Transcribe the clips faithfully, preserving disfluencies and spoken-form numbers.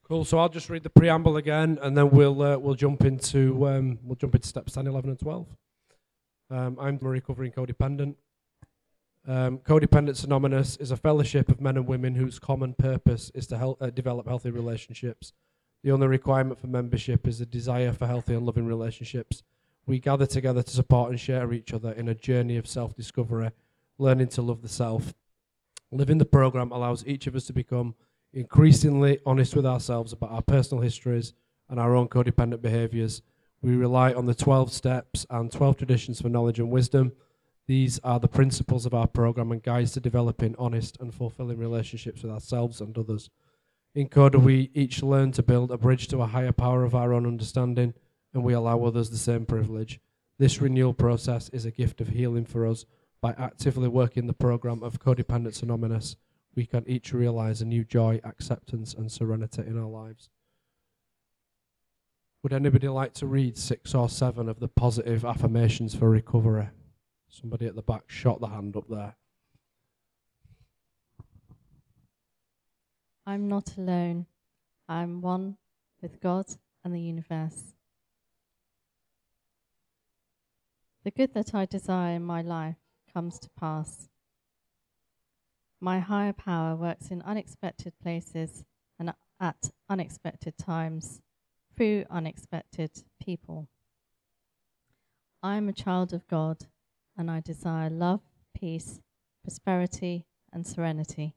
Cool. So I'll just read the preamble again, and then we'll uh, we'll jump into um, we'll jump into steps ten, eleven, and twelve. Um, I'm a recovering codependent. Um, Codependents Anonymous is a fellowship of men and women whose common purpose is to help uh, develop healthy relationships. The only requirement for membership is a desire for healthy and loving relationships. We gather together to support and share each other in a journey of self-discovery, learning to love the self. Living the program allows each of us to become increasingly honest with ourselves about our personal histories and our own codependent behaviours. We rely on the twelve steps and twelve traditions for knowledge and wisdom. These are the principles of our program and guides to developing honest and fulfilling relationships with ourselves and others. In Coda, we each learn to build a bridge to a higher power of our own understanding, and we allow others the same privilege. This renewal process is a gift of healing for us. By actively working the program of Codependents Anonymous, we can each realize a new joy, acceptance, and serenity in our lives. Would anybody like to read six or seven of the positive affirmations for recovery? Somebody at the back shot the hand up there. I'm not alone. I'm one with God and the universe. The good that I desire in my life comes to pass. My higher power works in unexpected places and at unexpected times, through unexpected people. I am a child of God, and I desire love, peace, prosperity, and serenity.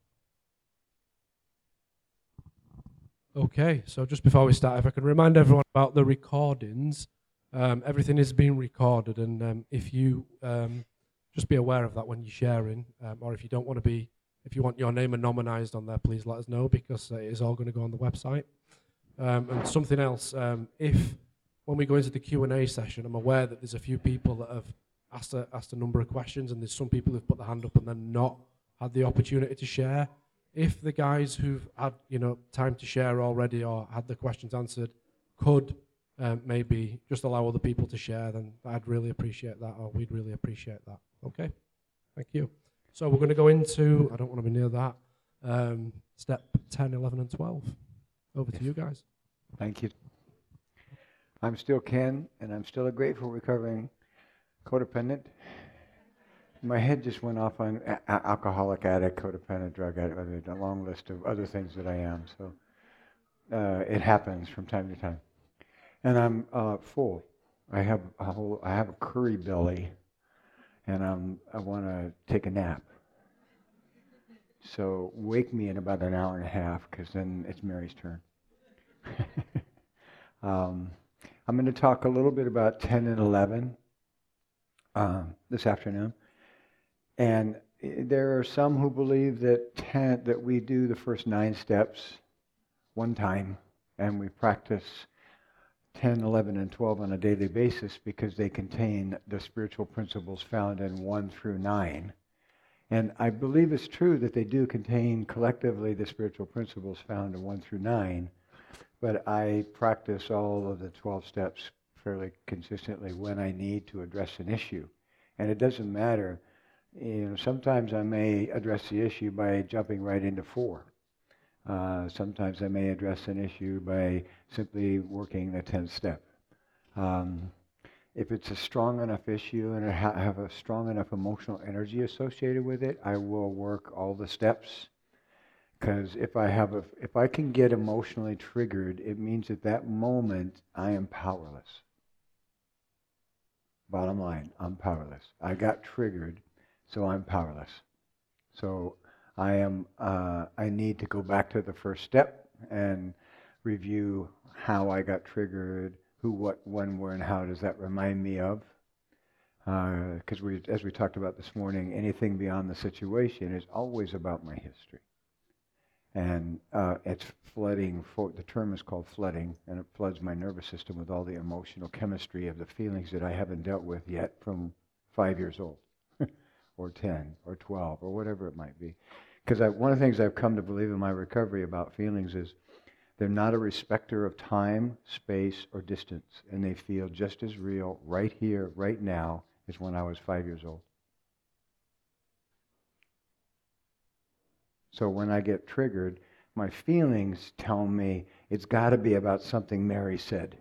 Okay, so just before we start, if I could remind everyone about the recordings. Um, everything is being recorded, and um, if you um, just be aware of that when you're sharing, um, or if you don't want to be, if you want your name anonymized on there, please let us know, because uh, it is all going to go on the website. Um, and something else, um, if when we go into the Q and A session, I'm aware that there's a few people that have asked a, asked a number of questions, and there's some people who've put their hand up and then not had the opportunity to share. If the guys who've had, you know, time to share already or had the questions answered could um, maybe just allow other people to share, then I'd really appreciate that, or we'd really appreciate that. Okay, thank you. So we're going to go into, I don't want to be near that, um, step ten, eleven, and twelve. Over to you guys. Thank you. I'm still Ken, and I'm still a grateful recovering codependent. My head just went off on a- alcoholic addict, codependent, drug addict, I mean, a long list of other things that I am. So uh, it happens from time to time. And I'm uh, full. I have a whole, I have a curry belly, and I'm, I want to take a nap. So wake me in about an hour and a half, because then it's Mary's turn. um, I'm going to talk a little bit about ten and eleven um, this afternoon. And there are some who believe that ten, that we do the first nine steps one time, and we practice ten, eleven, and twelve on a daily basis because they contain the spiritual principles found in one through nine. And I believe it's true that they do contain collectively the spiritual principles found in one through nine, but I practice all of the twelve steps fairly consistently when I need to address an issue. And it doesn't matter. You know, sometimes I may address the issue by jumping right into four. Uh, sometimes I may address an issue by simply working the tenth step. Um, if it's a strong enough issue and I ha- have a strong enough emotional energy associated with it, I will work all the steps. Because if I have a, if I can get emotionally triggered, it means at that moment I am powerless. Bottom line, I'm powerless. I got triggered. So I'm powerless. So I am. Uh, I need to go back to the first step and review how I got triggered, who, what, when, where, and how does that remind me of? Because uh, we, as we talked about this morning, anything beyond the situation is always about my history, and uh, it's flooding. For, the term is called flooding, and it floods my nervous system with all the emotional chemistry of the feelings that I haven't dealt with yet from five years old. Or ten, or twelve, or whatever it might be. Because one of the things I've come to believe in my recovery about feelings is they're not a respecter of time, space, or distance, and they feel just as real right here, right now, as when I was five years old. So when I get triggered, My feelings tell me it's got to be about something Mary said.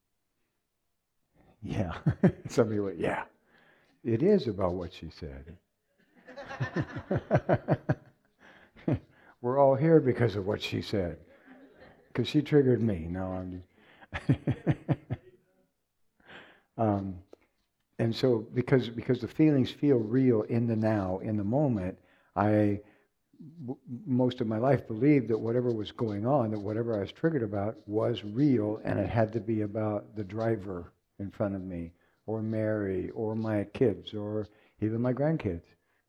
Yeah. Somebody went, yeah. It is about what she said. We're all here because of what she said. Because she triggered me. No, I'm just um, and so because because the feelings feel real in the now, in the moment, I w- most of my life believed that whatever was going on, that whatever I was triggered about was real, and it had to be about the driver in front of me, or Mary, or my kids, or even my grandkids.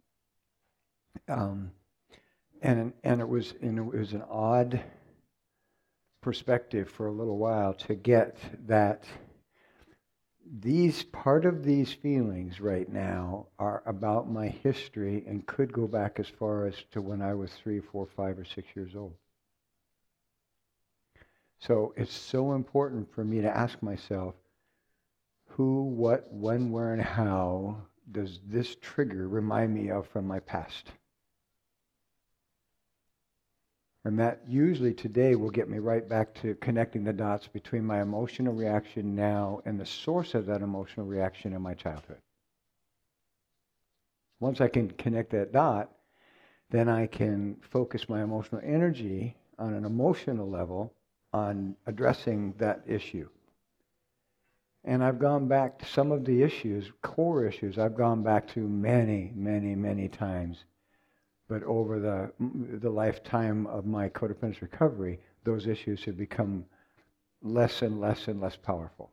Um, and and it was and it was an odd perspective for a little while to get that these part of these feelings right now are about my history and could go back as far as to when I was three, four, five, or six years old. So it's so important for me to ask myself, who, what, when, where, and how does this trigger remind me of from my past? And that usually today will get me right back to connecting the dots between my emotional reaction now and the source of that emotional reaction in my childhood. Once I can connect that dot, then I can focus my emotional energy on an emotional level on addressing that issue. And I've gone back to some of the issues, core issues, I've gone back to many, many, many times. But over the the lifetime of my codependence recovery, those issues have become less and less and less powerful.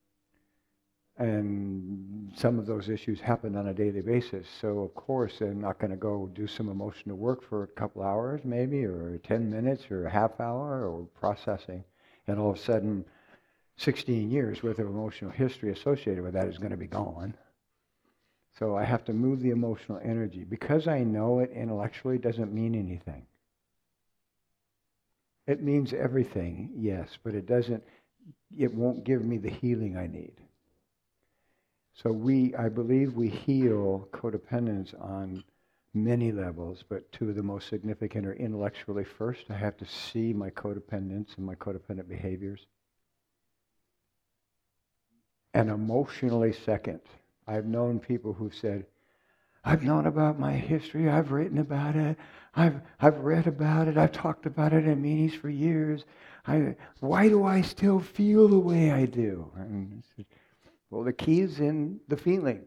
And some of those issues happen on a daily basis. So of course, I'm not going to go do some emotional work for a couple hours maybe, or ten minutes, or a half hour, or processing. And all of a sudden, sixteen years worth of emotional history associated with that is going to be gone. So I have to move the emotional energy. Because I know it intellectually doesn't mean anything. It means everything, yes, but it doesn't, it won't give me the healing I need. So we, I believe we heal codependence on many levels, but two of the most significant are intellectually first. I have to see my codependence and my codependent behaviors. And emotionally second. I've known people who've said, I've known about my history, I've written about it, I've I've read about it, I've talked about it in meetings for years. I, why do I still feel the way I do? And well, the key is in the feeling.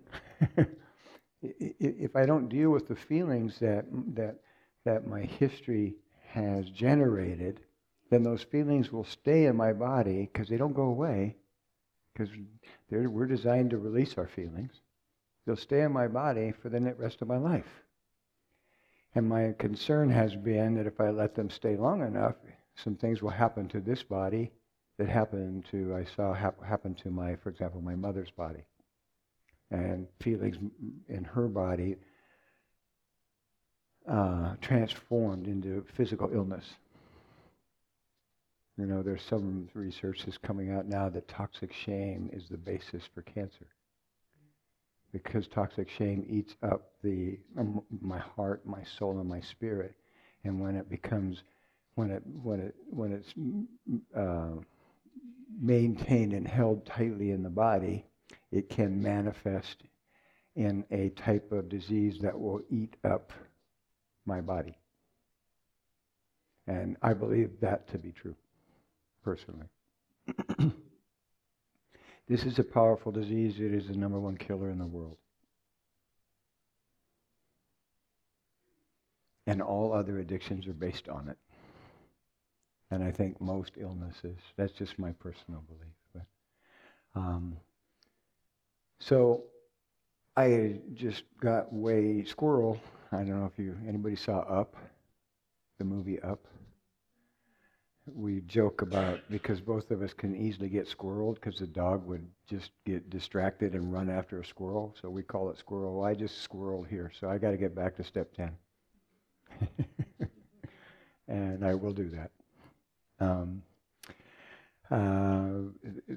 If I don't deal with the feelings that that that my history has generated, then those feelings will stay in my body because they don't go away. Because we're designed to release our feelings. They'll stay in my body for the rest of my life. And my concern has been that if I let them stay long enough, some things will happen to this body that happened to, I saw hap- happen to my, for example, my mother's body. And feelings in her body uh, transformed into physical illness. You know, there's some research that's coming out now that toxic shame is the basis for cancer. Because toxic shame eats up the um, my heart, my soul, and my spirit. And when it becomes, when it when it when it's uh, maintained and held tightly in the body, it can manifest in a type of disease that will eat up my body. And I believe that to be true. Personally. This is a powerful disease. It is the number one killer in the world. And all other addictions are based on it. And I think most illnesses. That's just my personal belief. But, um, so I just got way squirrel. I don't know if you anybody saw Up, the movie Up. We joke about, because both of us can easily get squirreled because the dog would just get distracted and run after a squirrel. So we call it squirrel. Well, I just squirreled here, so I got to get back to step ten. And I will do that. Um, uh,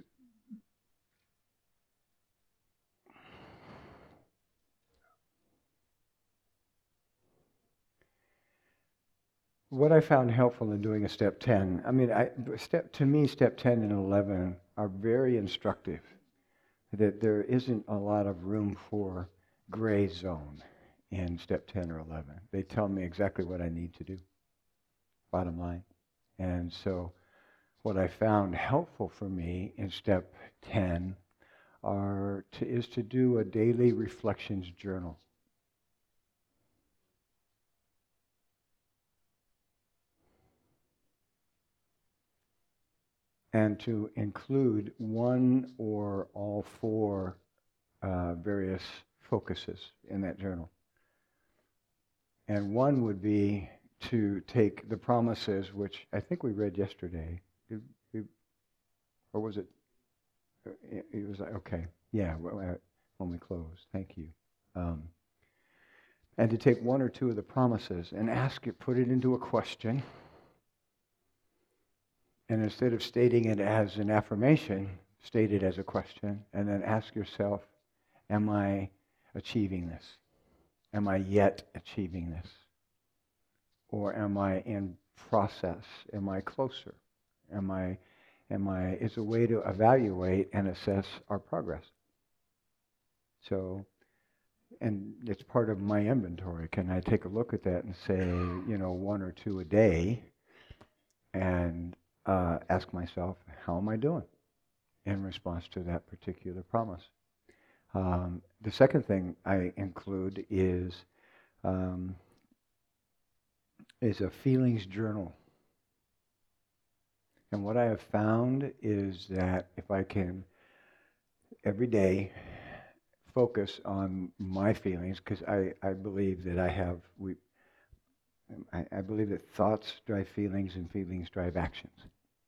what I found helpful in doing a step ten, I mean, I, step to me, step ten and eleven are very instructive. That there isn't a lot of room for gray zone in step ten or eleven. They tell me exactly what I need to do, bottom line. And so what I found helpful for me in step ten are to, is to do a daily reflections journal. And to include one or all four uh, various focuses in that journal. And one would be to take the promises, which I think we read yesterday. Did we, or was it? It was like, okay, yeah, when we close. Thank you. Um, and to take one or two of the promises and ask it, put it into a question. And instead of stating it as an affirmation, state it as a question, and then ask yourself, am I achieving this? Am I yet achieving this? Or am I in process? Am I closer? Am I, am I, it's a way to evaluate and assess our progress. So, and it's part of my inventory. Can I take a look at that and say, you know, one or two a day, and Uh, ask myself, how am I doing in response to that particular promise? Um, the second thing I include is um, is a feelings journal. And what I have found is that if I can every day focus on my feelings, because I, I believe that I have we I, I believe that thoughts drive feelings and feelings drive actions.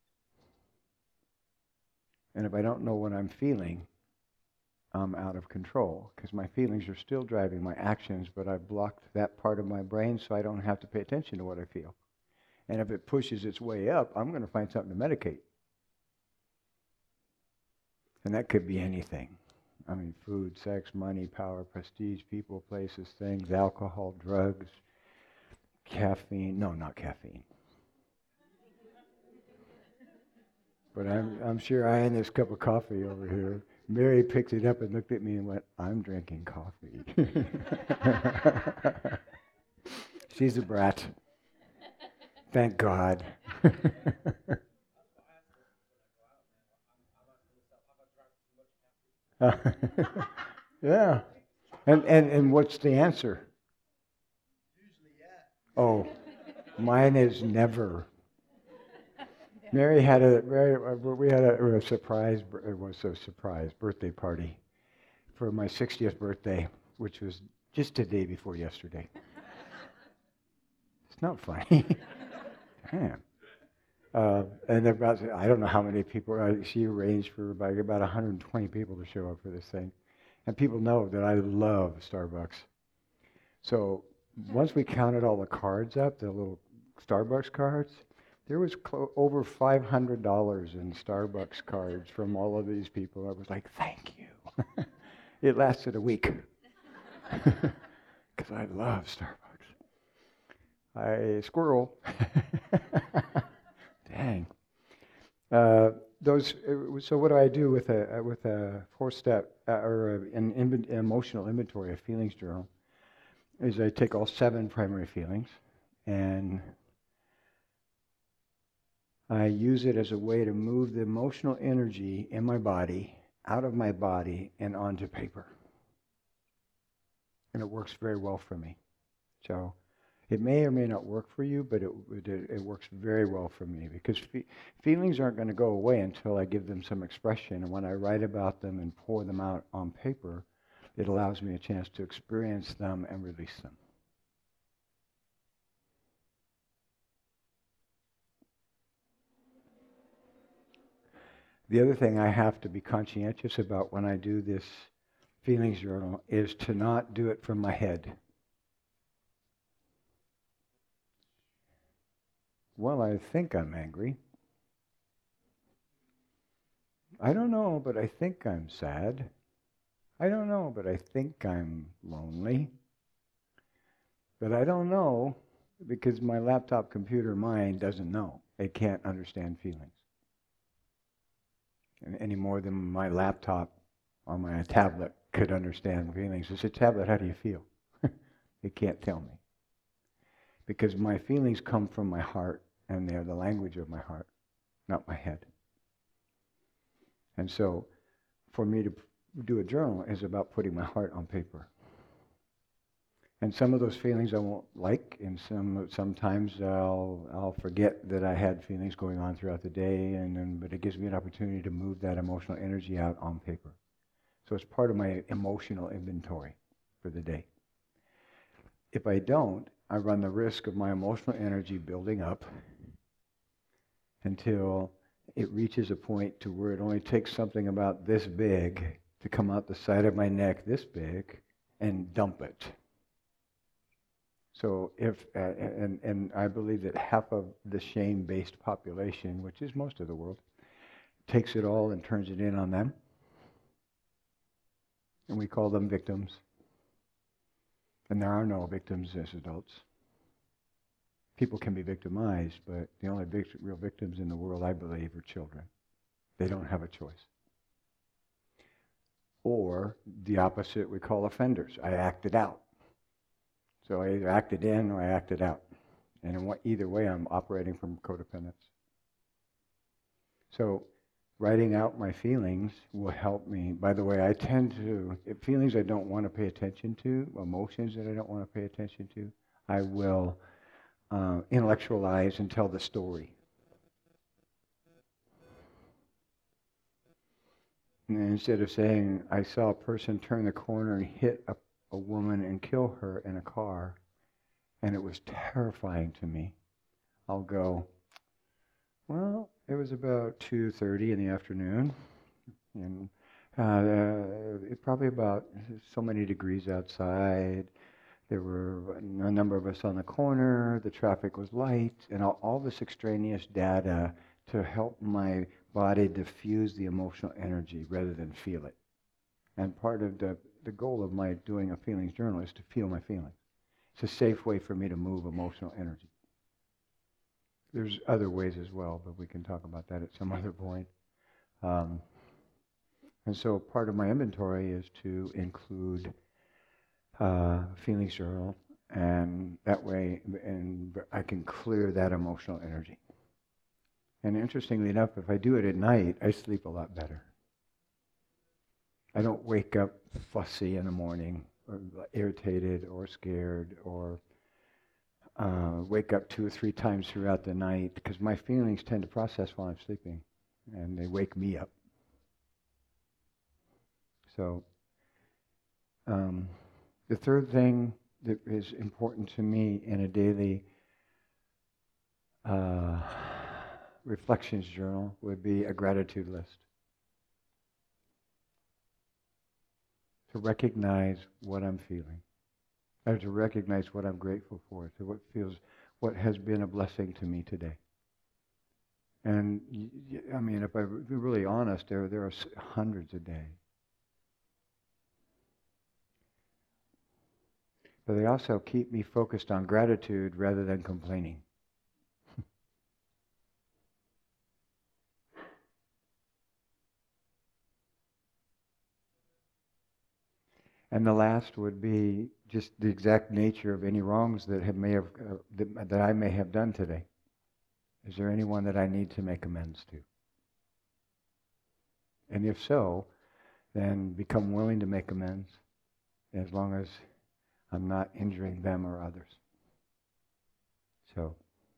And if I don't know what I'm feeling, I'm out of control, because my feelings are still driving my actions, but I've blocked that part of my brain so I don't have to pay attention to what I feel. And if it pushes its way up, I'm going to find something to medicate. And that could be anything. I mean, food, sex, money, power, prestige, people, places, things, alcohol, drugs, caffeine. No, not caffeine. But I'm, I'm sure I had this cup of coffee over here. Mary picked it up and looked at me and went, I'm drinking coffee. She's a brat. Thank God. Yeah. And, and, and what's the answer? Usually, yeah. Oh, mine is never. Mary had a Mary, we had a, a surprise. It was a surprise birthday party for my sixtieth birthday, which was just the day before yesterday. It's not funny. Damn. Uh, and about I don't know how many people. Uh, she arranged for about about one hundred twenty people to show up for this thing, and people know that I love Starbucks. So once we counted all the cards up, the little Starbucks cards. There was clo- over five hundred dollars in Starbucks cards from all of these people. I was like, thank you. It lasted a week. Because I love Starbucks. I squirrel. Dang. Uh, those. Uh, so what do I do with a with a four step uh, or a, an inv- emotional inventory, a feelings journal? Is I take all seven primary feelings and I use it as a way to move the emotional energy in my body, out of my body, and onto paper. And it works very well for me. So it may or may not work for you, but it it, it works very well for me, because fe- feelings aren't going to go away until I give them some expression. And when I write about them and pour them out on paper, it allows me a chance to experience them and release them. The other thing I have to be conscientious about when I do this feelings journal is to not do it from my head. Well, I think I'm angry. I don't know, but I think I'm sad. I don't know, but I think I'm lonely. But I don't know, because my laptop computer mind doesn't know. It can't understand feelings. And any more than my laptop on my tablet could understand feelings. It's a tablet, how do you feel? It can't tell me. Because my feelings come from my heart, and they're the language of my heart, not my head. And so, for me to do a journal is about putting my heart on paper. And some of those feelings I won't like, and some sometimes I'll I'll forget that I had feelings going on throughout the day, and then but it gives me an opportunity to move that emotional energy out on paper. So it's part of my emotional inventory for the day. If I don't, I run the risk of my emotional energy building up until it reaches a point to where it only takes something about this big to come out the side of my neck this big and dump it. So if, uh, and, and I believe that half of the shame-based population, which is most of the world, takes it all and turns it in on them. And we call them victims. And there are no victims as adults. People can be victimized, but the only vict- real victims in the world, I believe, are children. They don't have a choice. Or the opposite we call offenders. I acted out. So I either acted in or I acted out. And in what, either way, I'm operating from codependence. So writing out my feelings will help me. By the way, I tend to, if feelings I don't want to pay attention to, emotions that I don't want to pay attention to, I will uh, intellectualize and tell the story. And instead of saying, I saw a person turn the corner and hit a, a woman and kill her in a car, and it was terrifying to me, I'll go, well, it was about two thirty in the afternoon, and uh, it probably about so many degrees outside. There were a number of us on the corner, the traffic was light, and all, all this extraneous data to help my body diffuse the emotional energy rather than feel it. And part of the, the goal of my doing a feelings journal is to feel my feelings. It's a safe way for me to move emotional energy. There's other ways as well, but we can talk about that at some other point. Um, and so part of my inventory is to include uh, feelings journal, and that way and I can clear that emotional energy. And interestingly enough, if I do it at night, I sleep a lot better. I don't wake up fussy in the morning, or irritated, or scared, or uh, wake up two or three times throughout the night, because my feelings tend to process while I'm sleeping, and they wake me up. So, um, the third thing that is important to me in a daily uh, reflections journal would be a gratitude list. To recognize what I'm feeling. Or to recognize what I'm grateful for. To what feels, what has been a blessing to me today. And, y- y- I mean, if I'm really honest, there, there are hundreds a day. But they also keep me focused on gratitude rather than complaining. And the last would be just the exact nature of any wrongs that have may have uh, that, that I may have done today. Is there anyone that I need to make amends to? And if so, then become willing to make amends, as long as I'm not injuring them or others. So.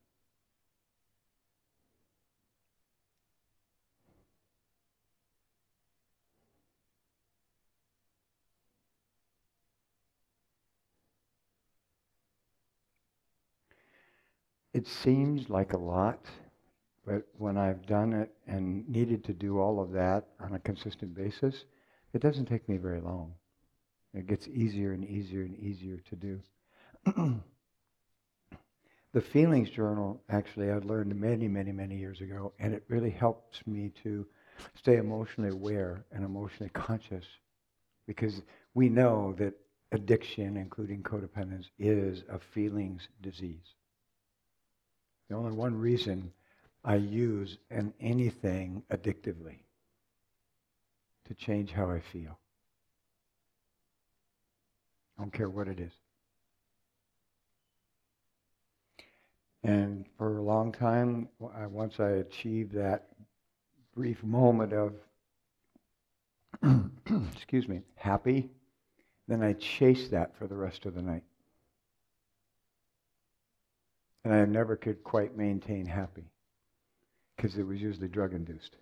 It seems like a lot, but when I've done it and needed to do all of that on a consistent basis, it doesn't take me very long. It gets easier and easier and easier to do. The feelings journal, actually, I learned many, many, many years ago, and it really helps me to stay emotionally aware and emotionally conscious, because we know that addiction, including codependence, is a feelings disease. The only one reason I use an anything addictively to change how I feel. I don't care what it is. And for a long time, I, once I achieved that brief moment of, excuse me, happy, then I chased that for the rest of the night. And I never could quite maintain happy, because it was usually drug-induced.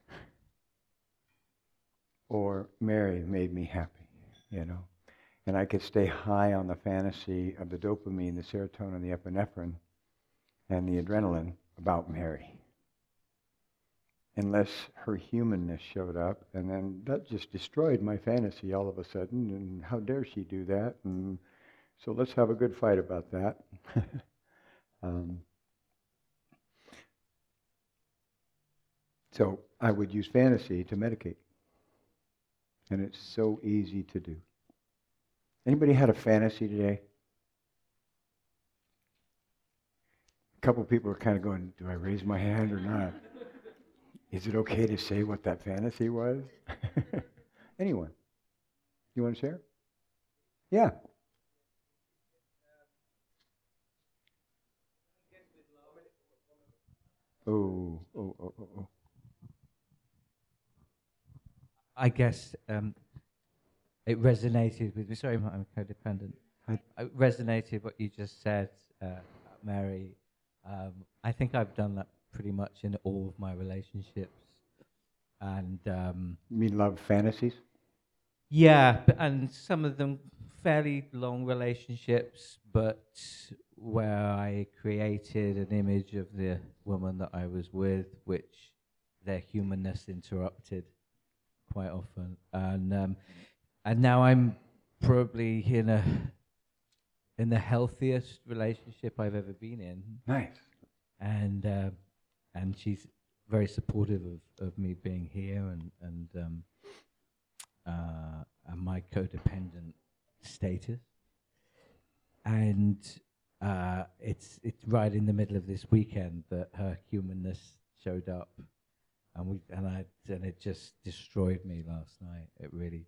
Or Mary made me happy, you know. And I could stay high on the fantasy of the dopamine, the serotonin, the epinephrine, and the adrenaline about Mary. Unless her humanness showed up, and then that just destroyed my fantasy all of a sudden, and how dare she do that? And so let's have a good fight about that. um, so I would use fantasy to medicate. And it's so easy to do. Anybody had a fantasy today? A couple of people are kind of going, do I raise my hand or not? Is it okay to say what that fantasy was? Anyone? You want to share? Yeah. Oh, oh, oh, oh, oh. I guess um, it resonated with me. Sorry, I'm codependent. I, It resonated what you just said, uh, Mary. Um, I think I've done that pretty much in all of my relationships. And um, you mean love fantasies? yeah, b- and some of them fairly long relationships, but where I created an image of the woman that I was with, which their humanness interrupted quite often. And um, and now I'm probably in a in the healthiest relationship I've ever been in. Nice. And uh, and she's very supportive of, of me being here and and um, uh, and my codependent status. And uh, it's it's right in the middle of this weekend that her humanness showed up, and we and I and it just destroyed me last night. It really.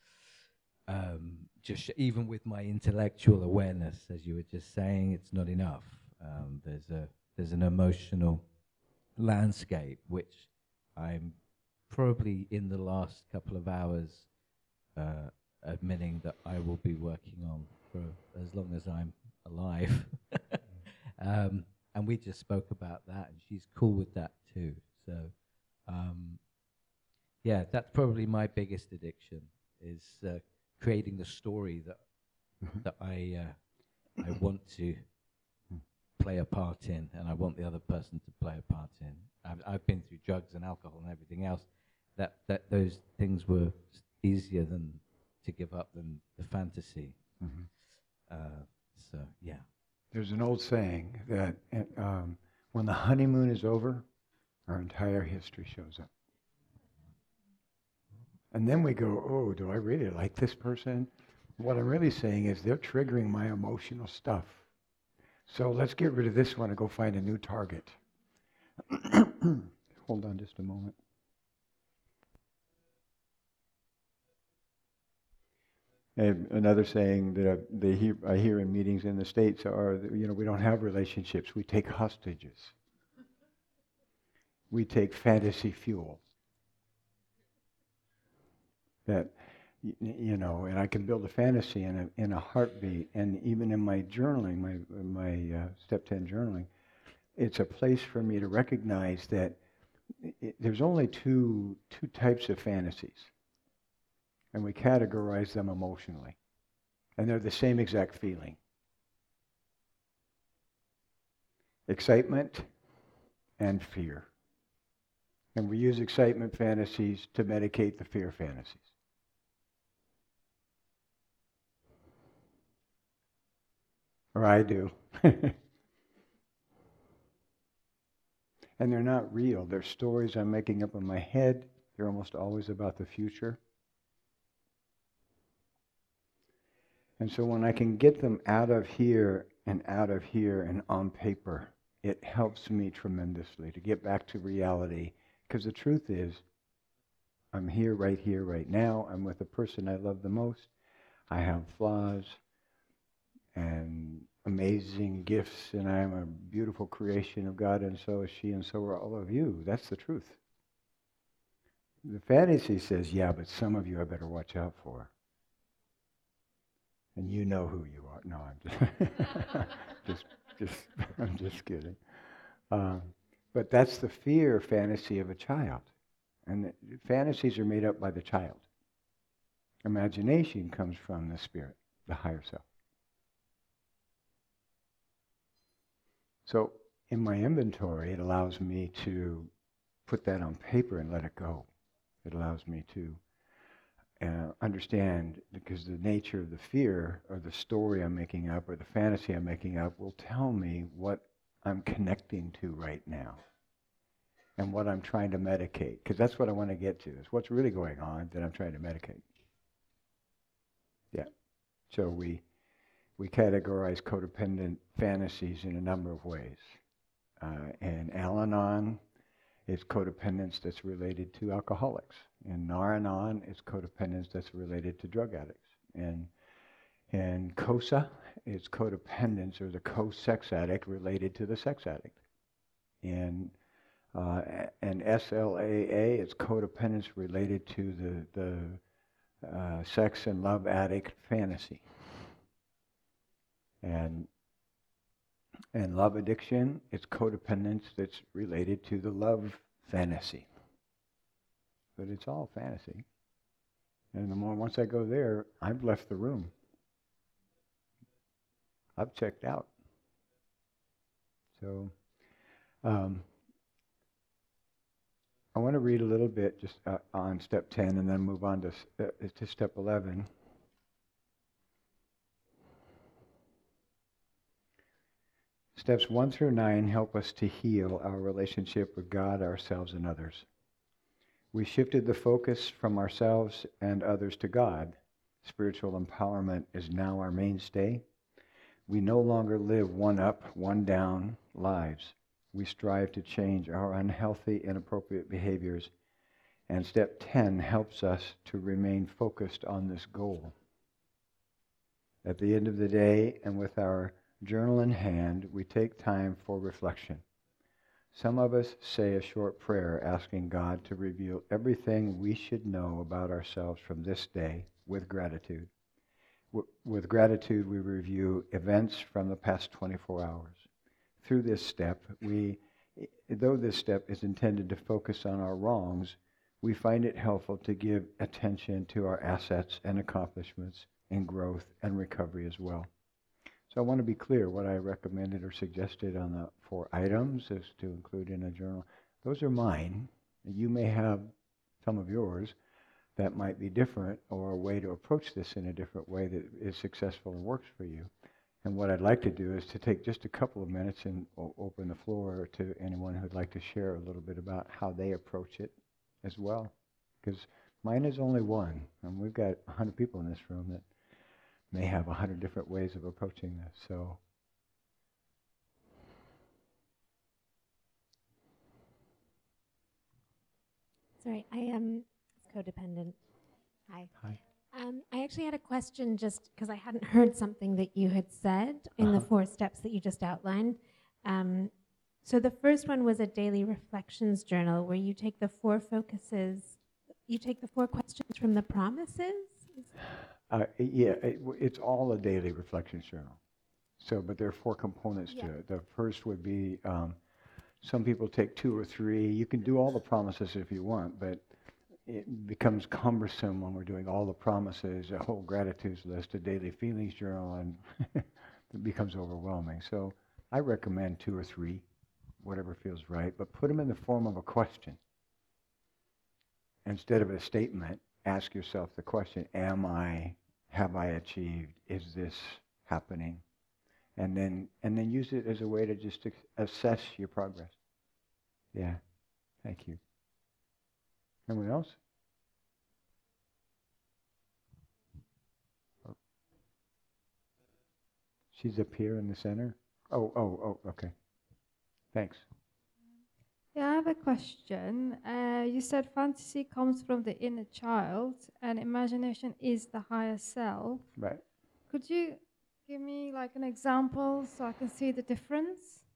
Um, just sh- even with my intellectual awareness, as you were just saying, it's not enough. Um, there's a there's an emotional landscape which I'm probably in the last couple of hours uh, admitting that I will be working on for as long as I'm alive. um, and we just spoke about that, and she's cool with that too. So, um, yeah, that's probably my biggest addiction is. Uh, creating the story that Mm-hmm. that I uh, I want to play a part in, and I want the other person to play a part in. I've, I've been through drugs and alcohol and everything else. That that those things were s- easier than to give up than the fantasy. Mm-hmm. Uh, so yeah, There's an old saying that uh, um, when the honeymoon is over, our entire history shows up. And then we go, oh, do I really like this person? What I'm really saying is they're triggering my emotional stuff. So let's get rid of this one and go find a new target. Hold on just a moment. And another saying that I, they hear, I hear in meetings in the States are, that, you know, we don't have relationships, we take hostages. We take fantasy fuel. That, y- you know, and I can build a fantasy in a in a heartbeat, and even in my journaling, my my uh, step ten journaling, it's a place for me to recognize that it, there's only two two types of fantasies, and we categorize them emotionally, and they're the same exact feeling: excitement and fear. And we use excitement fantasies to medicate the fear fantasies. Or I do. And they're not real. They're stories I'm making up in my head. They're almost always about the future. And so when I can get them out of here and out of here and on paper it helps me tremendously to get back to reality. Because the truth is, I'm here, right here, right now. I'm with the person I love the most. I have flaws and amazing gifts, and I am a beautiful creation of God, and so is she, and so are all of you. That's the truth. The fantasy says, yeah, but some of you I better watch out for. And you know who you are. No, I'm just, just, just I'm just kidding. Um, but that's the fear fantasy of a child. And the fantasies are made up by the child. Imagination comes from the spirit, the higher self. So in my inventory, it allows me to put that on paper and let it go. It allows me to uh, understand, because the nature of the fear or the story I'm making up or the fantasy I'm making up will tell me what I'm connecting to right now and what I'm trying to medicate. Because that's what I want to get to, is what's really going on that I'm trying to medicate. Yeah. So we we categorize codependent fantasies in a number of ways. Uh, and Al-Anon is codependence that's related to alcoholics. And Nar-Anon is codependence that's related to drug addicts. And and COSA is codependence, or the co-sex addict related to the sex addict. And uh, and S L A A is codependence related to the, the uh, sex and love addict fantasy. And and love addiction is codependence that's related to the love fantasy. But it's all fantasy. And the more, once I go there, I've left the room. I've checked out. So um, I want to read a little bit just uh, on step ten and then move on to, uh, to step eleven. Steps one through nine help us to heal our relationship with God, ourselves, and others. We shifted the focus from ourselves and others to God. Spiritual empowerment is now our mainstay. We no longer live one up, one down lives. We strive to change our unhealthy, inappropriate behaviors. And step ten helps us to remain focused on this goal. At the end of the day, and with our journal in hand, we take time for reflection. Some of us say a short prayer asking God to reveal everything we should know about ourselves from this day with gratitude. W- with gratitude, we review events from the past twenty-four hours. Through this step, we, though this step is intended to focus on our wrongs, we find it helpful to give attention to our assets and accomplishments in growth and recovery as well. So I want to be clear what I recommended or suggested on the four items is to include in a journal. Those are mine. You may have some of yours that might be different, or a way to approach this in a different way that is successful and works for you. And what I'd like to do is to take just a couple of minutes and o- open the floor to anyone who'd like to share a little bit about how they approach it as well. Because mine is only one, and we've got one hundred people in this room that may have a hundred different ways of approaching this. So, Sorry, I am codependent. Hi. hi. Um, I actually had a question just because I hadn't heard something that you had said in the Uh-huh. four steps that you just outlined. Um, so the first one was a daily reflections journal where you take the four focuses, you take the four questions from the promises? Uh, yeah, it, it's all a daily reflection journal. So, but there are four components Yeah. to it. The first would be, um, some people take two or three. You can do all the promises if you want, but it becomes cumbersome when we're doing all the promises, a whole gratitude list, a daily feelings journal, and it becomes overwhelming. So I recommend two or three, whatever feels right, but put them in the form of a question. Instead of a statement, ask yourself the question, am I, have I achieved, is this happening? And then and then use it as a way to just ex- assess your progress. Yeah, thank you. Anyone else? Oh. She's up here in the center. Oh, oh, oh, okay. Thanks. Yeah, I have a question. Uh, you said fantasy comes from the inner child and imagination is the higher self. Right. Could you give me like an example so I can see the difference?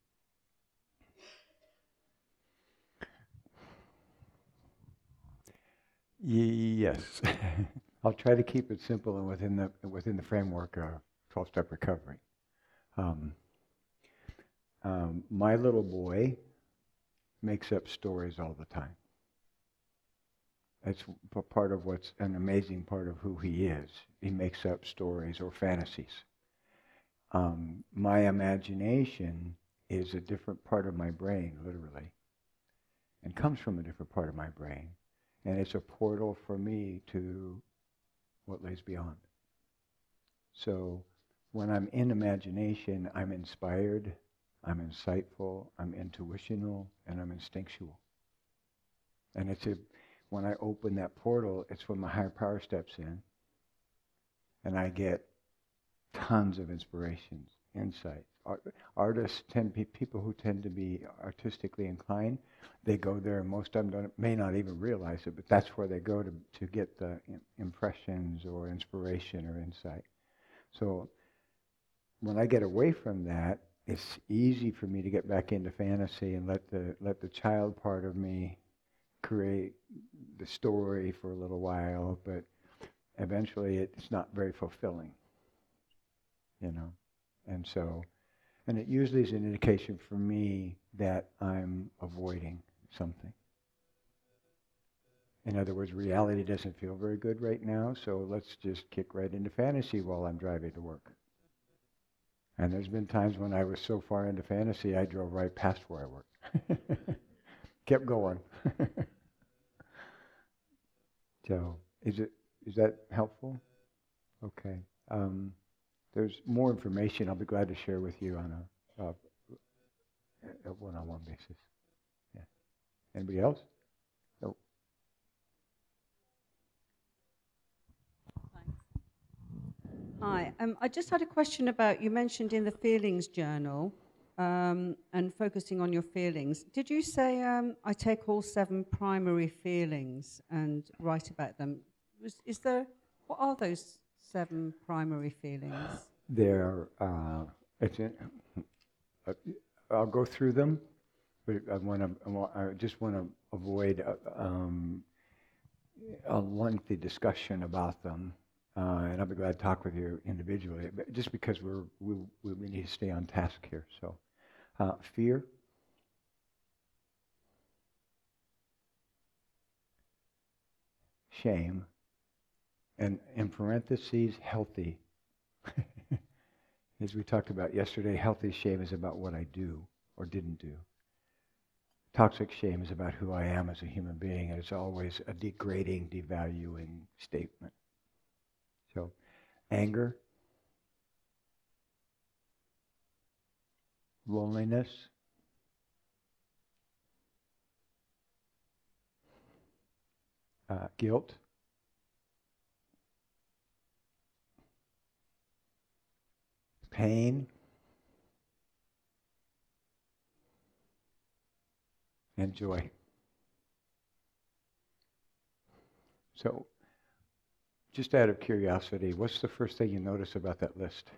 Yes. I'll try to keep it simple and within the within the framework of twelve-step recovery. Um, um, my little boy makes up stories all the time. That's p- part of what's an amazing part of who he is. He makes up stories or fantasies. Um, my imagination is a different part of my brain, literally, and comes from a different part of my brain. And it's a portal for me to what lays beyond. So when I'm in imagination, I'm inspired, I'm insightful, I'm intuitional, and I'm instinctual. And it's a, when I open that portal, it's when my higher power steps in, and I get tons of inspirations, insights. Art, artists tend to be people who tend to be artistically inclined. They go there, and most of them don't, may not even realize it, but that's where they go to, to get the impressions or inspiration or insight. So when I get away from that, it's easy for me to get back into fantasy and let the let the child part of me create the story for a little while, but eventually it's not very fulfilling, you know. And so, and it usually is an indication for me that I'm avoiding something. In other words, reality doesn't feel very good right now, so let's just kick right into fantasy while I'm driving to work. And there's been times when I was so far into fantasy, I drove right past where I worked. Kept going. So, is it is that helpful? Okay. Um, there's more information I'll be glad to share with you on a, a, a one-on-one basis. Yeah. Anybody else? No. Hi, um, I just had a question about, you mentioned in the feelings journal um, and focusing on your feelings. Did you say, um, I take all seven primary feelings and write about them? Was, is there, what are those seven primary feelings? They're, uh, it's in, uh, I'll go through them, but I want to, I just want to avoid uh, um, a lengthy discussion about them. Uh, and I'll be glad to talk with you individually, but just because we're, we, we need to stay on task here. So, uh, fear, shame, and in parentheses, healthy. As we talked about yesterday, healthy shame is about what I do or didn't do. Toxic shame is about who I am as a human being, and it's always a degrading, devaluing statement. So, anger, loneliness, uh, guilt, pain, and joy. So, just out of curiosity, what's the first thing you notice about that list?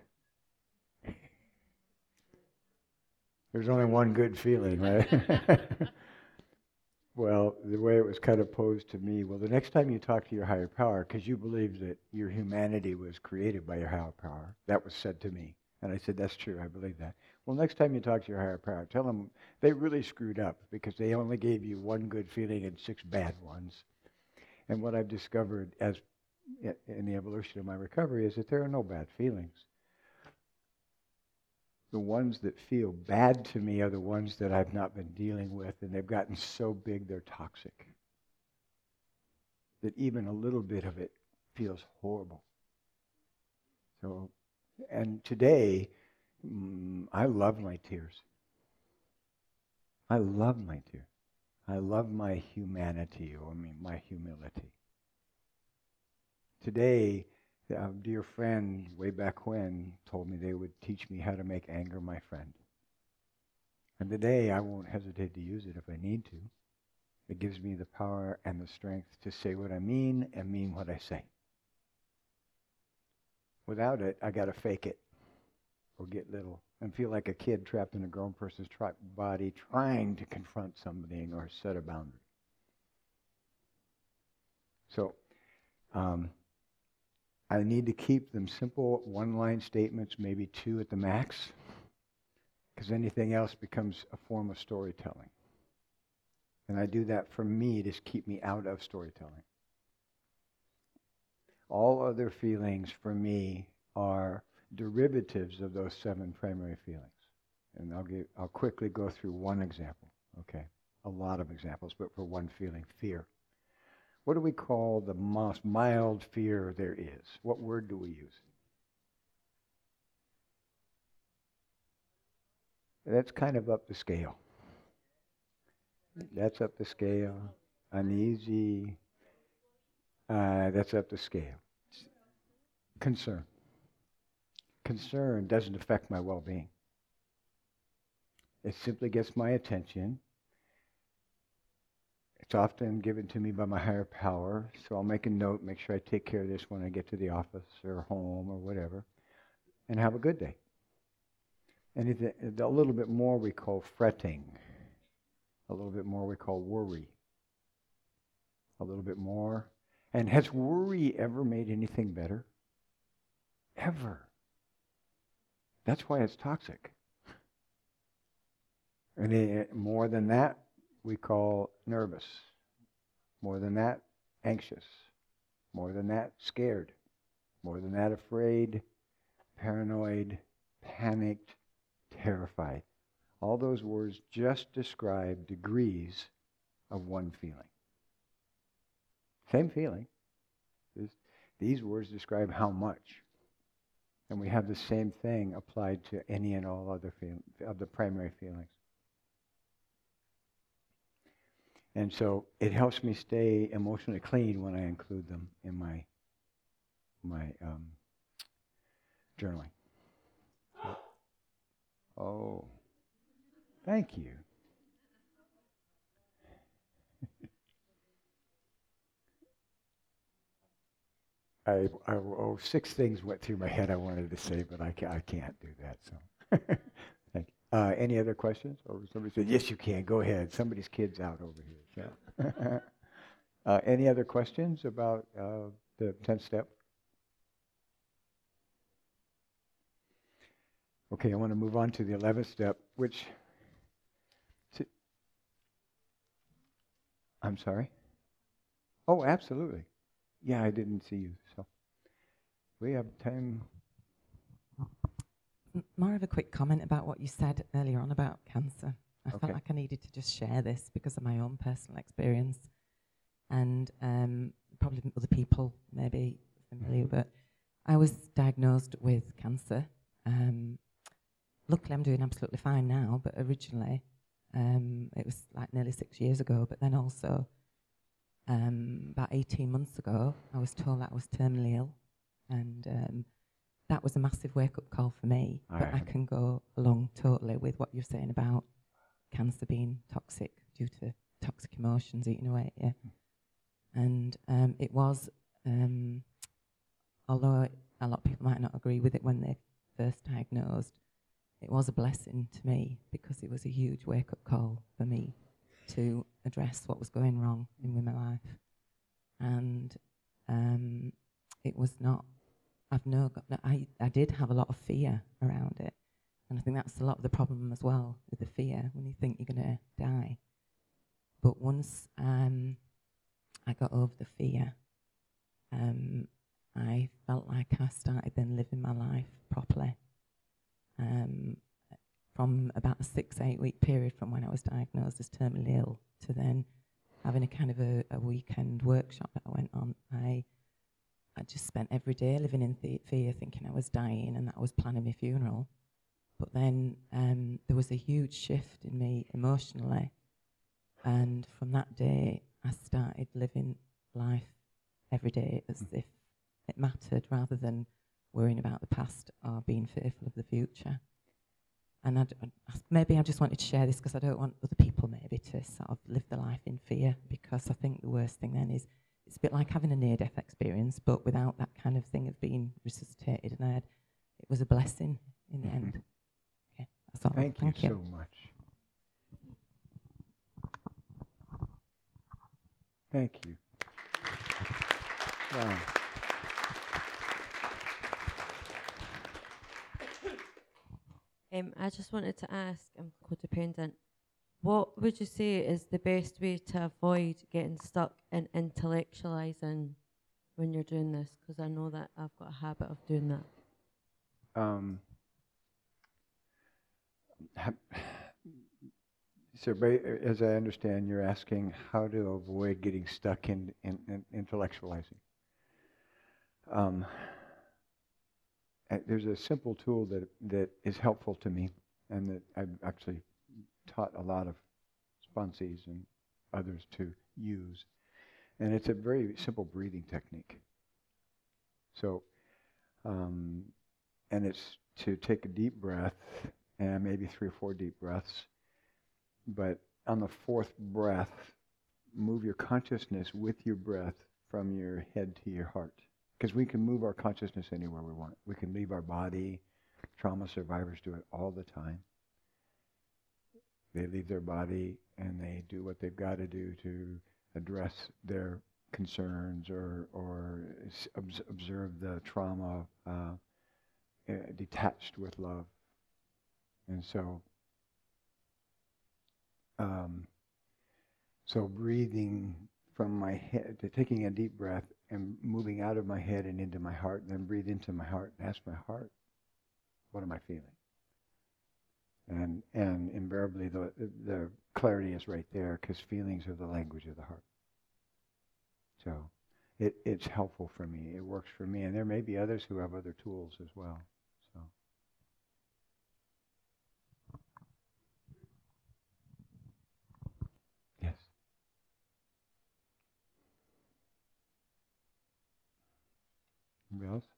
There's only one good feeling, right? Well, the way it was kind of posed to me, well, the next time you talk to your higher power, because you believe that your humanity was created by your higher power, that was said to me. And I said, that's true, I believe that. Well, next time you talk to your higher power, tell them they really screwed up because they only gave you one good feeling and six bad ones. And what I've discovered as in the evolution of my recovery is that there are no bad feelings. The ones that feel bad to me are the ones that I've not been dealing with, and they've gotten so big they're toxic. That even a little bit of it feels horrible. So, and today, mm, I love my tears. I love my tears. I love my humanity, or I mean, my humility. Today, a dear friend way back when told me they would teach me how to make anger my friend. And today I won't hesitate to use it if I need to. It gives me the power and the strength to say what I mean and mean what I say. Without it, I got to fake it or get little and feel like a kid trapped in a grown person's tri- body trying to confront something or set a boundary. So um, I need to keep them simple one-line statements, maybe two at the max, because anything else becomes a form of storytelling. And I do that for me to keep me out of storytelling. All other feelings for me are derivatives of those seven primary feelings. And I'll give, I'll quickly go through one example. Okay, a lot of examples, but for one feeling, fear. What do we call the most mild fear there is? What word do we use? That's kind of up the scale. That's up the scale. Uneasy. Uh, that's up the scale. Concern. Concern doesn't affect my well-being. It simply gets my attention. It's often given to me by my higher power, so I'll make a note, make sure I take care of this when I get to the office or home or whatever, and have a good day. Anything, a little bit more we call fretting. A little bit more we call worry. A little bit more. And has worry ever made anything better? Ever. That's why it's toxic. And it, more than that, we call nervous. More than that, anxious. More than that, scared. More than that, afraid, paranoid, panicked, terrified. All those words just describe degrees of one feeling. Same feeling. This, these words describe how much. And we have the same thing applied to any and all other feel, of the primary feelings. And so it helps me stay emotionally clean when I include them in my my um, journaling. Oh, thank you. I, I, oh, six things went through my head I wanted to say, but I, ca- I can't do that. So, thank you. Uh, any other questions? Or somebody said, yes, you can. Go ahead. Somebody's kid's out over here. Yeah. uh, any other questions about uh, the tenth step? Okay, I want to move on to the eleventh step, which, I'm sorry? Oh, absolutely. Yeah, I didn't see you, so we have time. M- More of a quick comment about what you said earlier on about cancer. I Okay. felt like I needed to just share this because of my own personal experience, and um, probably other people may be familiar, but I was diagnosed with cancer. Um, luckily, I'm doing absolutely fine now, but originally, um, it was like nearly six years ago, but then also um, about eighteen months ago, I was told that I was terminally ill, and um, that was a massive wake-up call for me. I But I can go along totally with what you're saying about cancer being toxic due to toxic emotions eating away at you. And um, it was, um, although a lot of people might not agree with it when they first diagnosed, it was a blessing to me because it was a huge wake-up call for me to address what was going wrong in with my life. And um, it was not, I've no, got no I, I did have a lot of fear around it. And I think that's a lot of the problem as well with the fear when you think you're going to die. But once um, I got over the fear, um, I felt like I started then living my life properly. Um, from about a six, eight week period from when I was diagnosed as terminally ill to then having a kind of a, a weekend workshop that I went on, I I just spent every day living in the fear, thinking I was dying, and that I was planning my funeral. But then um, there was a huge shift in me emotionally, and from that day I started living life every day as if it mattered rather than worrying about the past or being fearful of the future. And I d- I- maybe I just wanted to share this because I don't want other people maybe to sort of live their life in fear, because I think the worst thing then is it's a bit like having a near-death experience, but without that kind of thing of being resuscitated. And I had, it was a blessing in the Mhm. end. Okay, that's all. Thank, Thank you, you. so much. Thank you. Wow. Um, I just wanted to ask, I'm codependent, what would you say is the best way to avoid getting stuck in intellectualizing when you're doing this? Because I know that I've got a habit of doing that. Um, ha- so, ba- as I understand, you're asking how to avoid getting stuck in, in, in intellectualizing. Um, uh, there's a simple tool that that is helpful to me, and that I've actually taught a lot of sponsees and others to use, and it's a very simple breathing technique. So, um, and it's to take a deep breath, and maybe three or four deep breaths, but on the fourth breath, move your consciousness with your breath from your head to your heart. Because we can move our consciousness anywhere we want. We can leave our body. Trauma survivors do it all the time. They leave their body and they do what they've got to do to address their concerns or or s- obs- observe the trauma uh, uh, detached with love. And so, um, so breathing from my head, to taking a deep breath and moving out of my head and into my heart, and then breathe into my heart and ask my heart, what am I feeling? And and invariably the the clarity is right there, because feelings are the language of the heart. So it it's helpful for me. It works for me, and there may be others who have other tools as well. So. Yes. Anybody else?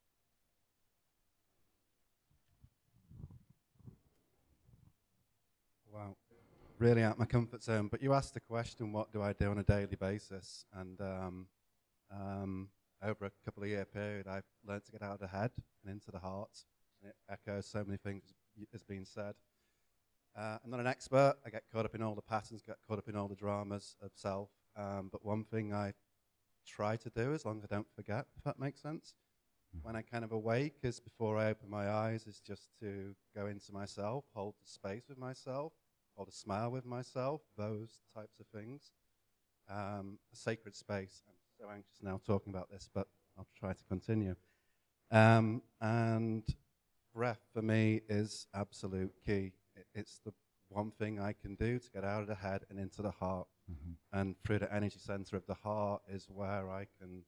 Wow, really out of my comfort zone. But you asked the question, what do I do on a daily basis? And um, um, over a couple of year period, I've learned to get out of the head and into the heart. And it echoes so many things as being said. Uh, I'm not an expert. I get caught up in all the patterns, get caught up in all the dramas of self. Um, but one thing I try to do, as long as I don't forget, if that makes sense, when I kind of awake, is before I open my eyes, is just to go into myself, hold the space with myself, hold a smile with myself, those types of things. Um, a sacred space. I'm so anxious now talking about this, but I'll try to continue. Um, and breath for me is absolute key. It, it's the one thing I can do to get out of the head and into the heart. Mm-hmm. And through the energy center of the heart is where I can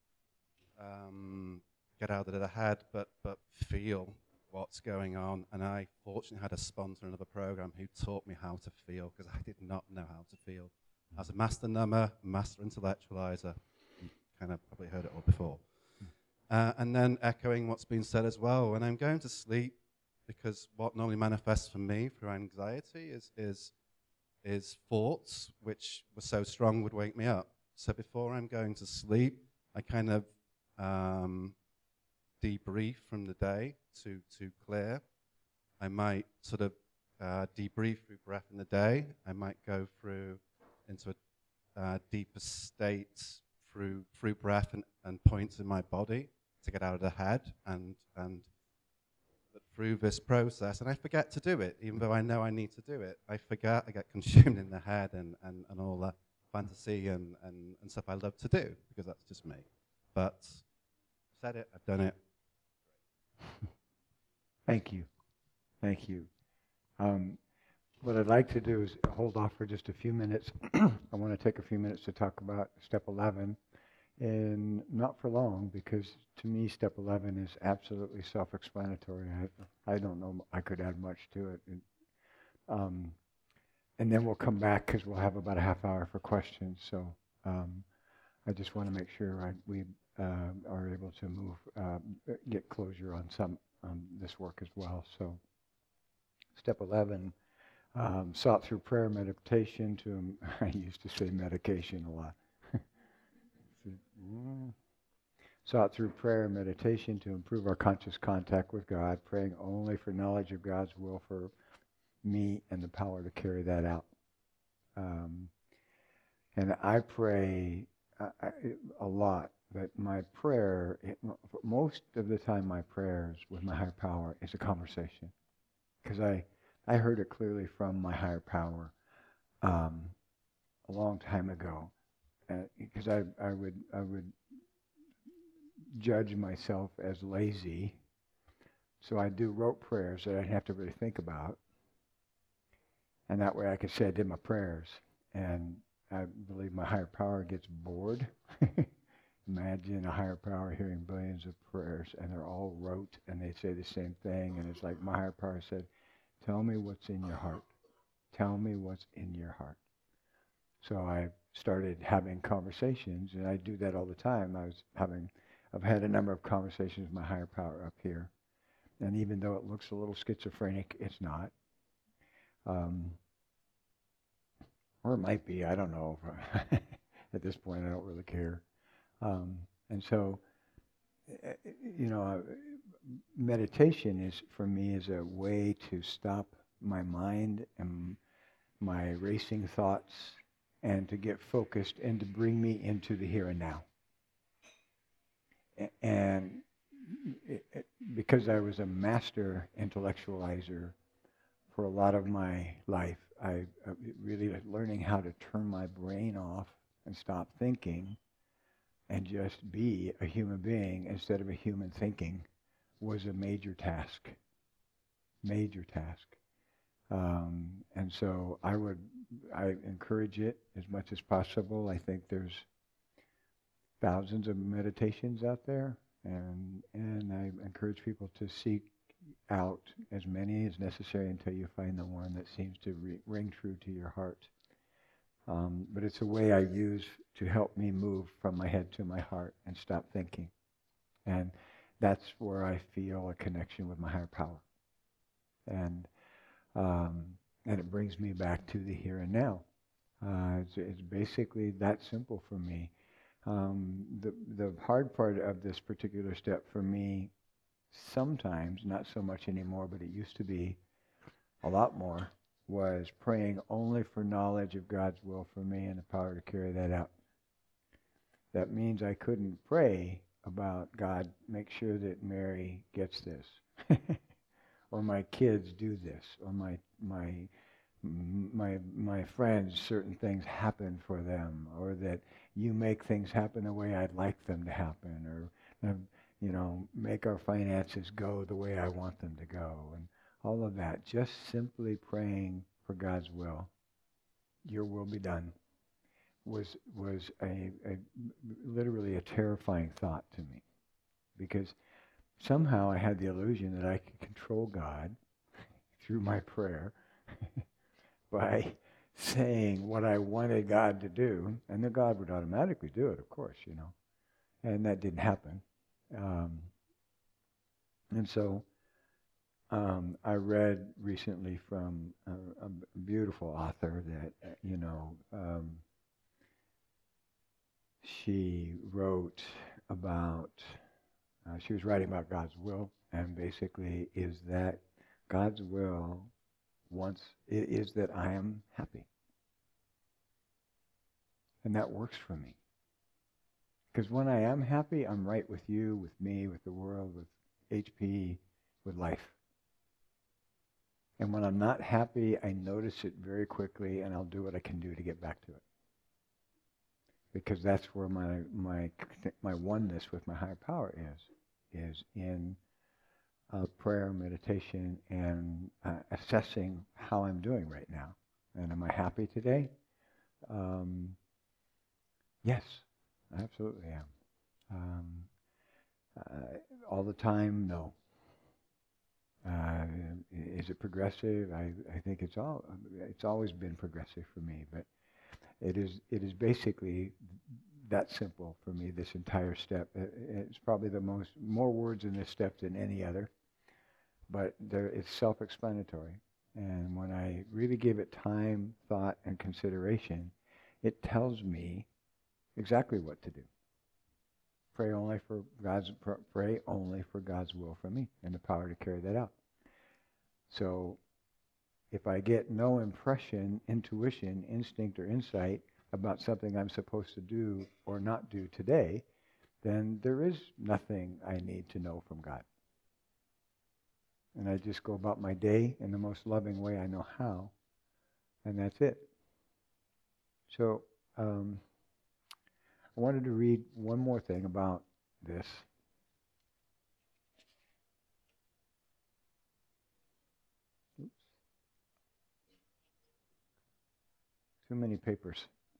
um, get out of the head, but but feel what's going on. And I fortunately had a sponsor in another program who taught me how to feel, because I did not know how to feel. I was a master number, master intellectualizer. You kind of probably heard it all before. Uh, and then echoing what's been said as well, when I'm going to sleep, because what normally manifests for me through anxiety is is is thoughts which were so strong would wake me up. So before I'm going to sleep, I kind of um, debrief from the day to, to clear. I might sort of uh, debrief through breath in the day. I might go through into a uh, deeper state through through breath and, and points in my body to get out of the head, and and but through this process, and I forget to do it, even though I know I need to do it. I forget, I get consumed in the head and, and, and all that fantasy and, and, and stuff I love to do, because that's just me. But I've said it, I've done it. Thank you. Thank you. Um, what I'd like to do is hold off for just a few minutes. I want to take a few minutes to talk about step eleven, and not for long, because to me step eleven is absolutely self-explanatory. I, I don't know, I could add much to it. And, um, and then we'll come back, because we'll have about a half hour for questions. So um, I just want to make sure I, we uh, are able to move, uh, get closure on some um, this work as well. So step eleven, um, sought through prayer, meditation to, I used to say medication a lot. Sought through prayer and meditation to improve our conscious contact with God, praying only for knowledge of God's will for me and the power to carry that out. Um, and I pray uh, a lot, but my prayer, it, most of the time my prayers with my higher power is a conversation. Because I, I heard it clearly from my higher power um, a long time ago. Because uh, I, I would I would judge myself as lazy, so I do rote prayers that I'd have to really think about, and that way I could say I did my prayers. And I believe my higher power gets bored. Imagine a higher power hearing billions of prayers, and they're all rote, and they say the same thing, and it's like my higher power said, "Tell me what's in your heart. Tell me what's in your heart." So I started having conversations, and I do that all the time. I was having, I've had a number of conversations with my higher power up here, and even though it looks a little schizophrenic, it's not. Um, or it might be, I don't know. At this point, I don't really care. Um, and so, you know, meditation is, for me, is a way to stop my mind and my racing thoughts, and to get focused and to bring me into the here and now. And it, it, because I was a master intellectualizer for a lot of my life, I uh, really learning how to turn my brain off and stop thinking and just be a human being instead of a human thinking was a major task. Major task. Um, and so I would, I encourage it as much as possible. I think there's thousands of meditations out there, and and I encourage people to seek out as many as necessary until you find the one that seems to re- ring true to your heart. Um, but it's a way I use to help me move from my head to my heart and stop thinking. And that's where I feel a connection with my higher power. And Um, and it brings me back to the here and now. Uh, it's, it's basically that simple for me. Um, the the hard part of this particular step for me, sometimes, not so much anymore, but it used to be a lot more, was praying only for knowledge of God's will for me and the power to carry that out. That means I couldn't pray about, God, make sure that Mary gets this. Or my kids do this, or my my my my friends, certain things happen for them, or that you make things happen the way I'd like them to happen, or uh, you know, make our finances go the way I want them to go, and all of that. Just simply praying for God's will, your will be done, was was a, a literally a terrifying thought to me, because somehow I had the illusion that I could control God through my prayer by saying what I wanted God to do, and then God would automatically do it, of course, you know. And that didn't happen. Um, and so um, I read recently from a, a beautiful author that, uh, you know, um, she wrote about... Uh, she was writing about God's will, and basically is that God's will wants, is that I am happy. And that works for me. Because when I am happy, I'm right with you, with me, with the world, with H P, with life. And when I'm not happy, I notice it very quickly, and I'll do what I can do to get back to it. Because that's where my my my oneness with my higher power is. is in uh, prayer, meditation, and uh, assessing how I'm doing right now. And am I happy today? Um, yes, I absolutely am. Um, uh, all the time, no. Uh, is it progressive? I, I think it's all. It's always been progressive for me, but it is. It is basically that simple for me, this entire step. It's probably the most, more words in this step than any other, but there, it's self-explanatory. And when I really give it time, thought, and consideration, it tells me exactly what to do. Pray only for God's pr- pray only for God's will for me and the power to carry that out. So if I get no impression, intuition, instinct, or insight about something I'm supposed to do or not do today, then there is nothing I need to know from God. And I just go about my day in the most loving way I know how, and that's it. So um, I wanted to read one more thing about this. Oops. Too many papers.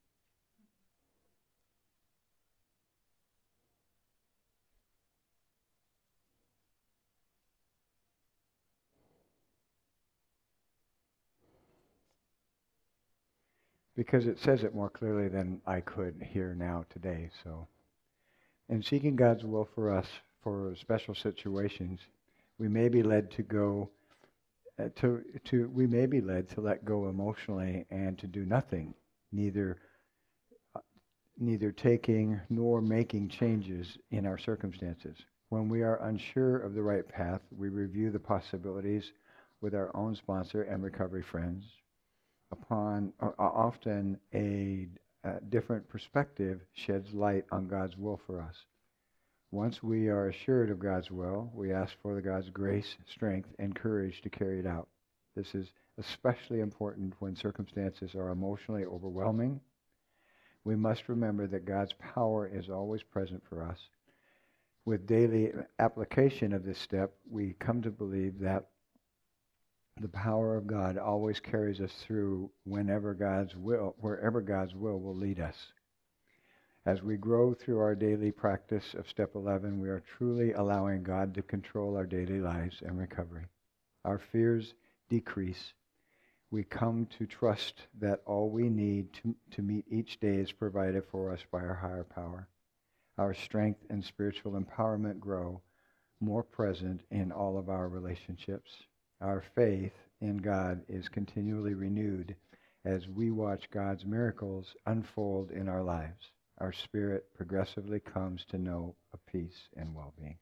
Because it says it more clearly than I could here now today. So, in seeking God's will for us for special situations, we may be led to go uh, to to we may be led to let go emotionally and to do nothing, neither uh, neither taking nor making changes in our circumstances. When we are unsure of the right path, we review the possibilities with our own sponsor and recovery friends. Upon uh, often a uh, different perspective sheds light on God's will for us. Once we are assured of God's will, we ask for the God's grace, strength, and courage to carry it out. This is especially important when circumstances are emotionally overwhelming. We must remember that God's power is always present for us. With daily application of this step, we come to believe that the power of God always carries us through whenever God's will, wherever God's will will lead us. As we grow through our daily practice of step eleven, we are truly allowing God to control our daily lives and recovery. Our fears decrease. We come to trust that all we need to, to meet each day is provided for us by our higher power. Our strength and spiritual empowerment grow, more present in all of our relationships. Our faith in God is continually renewed as we watch God's miracles unfold in our lives. Our spirit progressively comes to know a peace and well-being.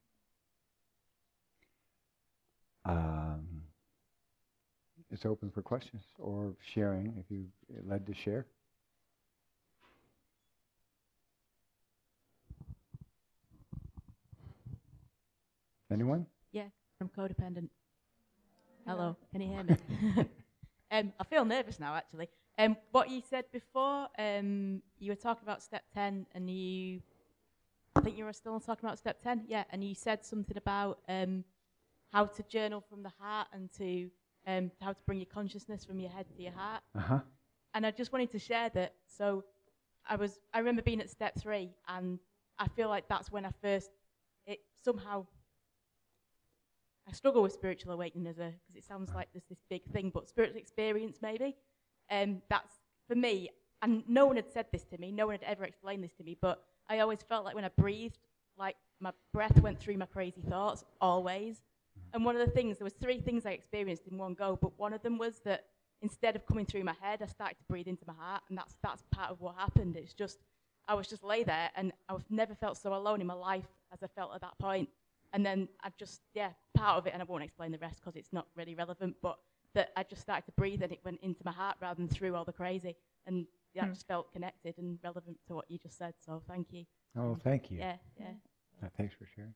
Um, it's open for questions or sharing if you're led to share. Anyone? Yeah, from Codependent. Hello, can you hear me? um, I feel nervous now, actually. Um, what you said before, um, you were talking about step ten, and you, I think you were still talking about step ten, yeah, and you said something about um, how to journal from the heart and to um, how to bring your consciousness from your head to your heart. Uh-huh. And I just wanted to share that. So I was, I remember being at step three, and I feel like that's when I first, it somehow, I struggle with spiritual awakening as a, because it sounds like there's this big thing, but spiritual experience maybe. Um, that's, for me, and no one had said this to me, no one had ever explained this to me, but I always felt like when I breathed, like my breath went through my crazy thoughts, always. And one of the things, there was three things I experienced in one go, but one of them was that instead of coming through my head, I started to breathe into my heart, and that's that's part of what happened. It's just, I was just lay there, and I've never felt so alone in my life as I felt at that point. And then I just, yeah, part of it, and I won't explain the rest because it's not really relevant, but that I just started to breathe and it went into my heart rather than through all the crazy. And that Hmm. just felt connected and relevant to what you just said, so thank you. Oh, Um, thank you. Yeah, yeah. Uh, thanks for sharing.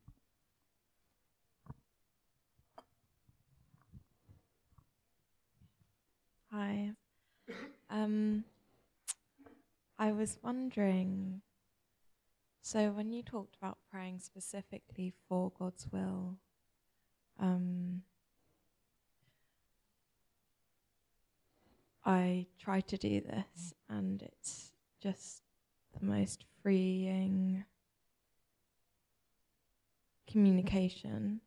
Hi. Um, I was wondering, so when you talked about praying specifically for God's will, um, I try to do this, and it's just the most freeing communication.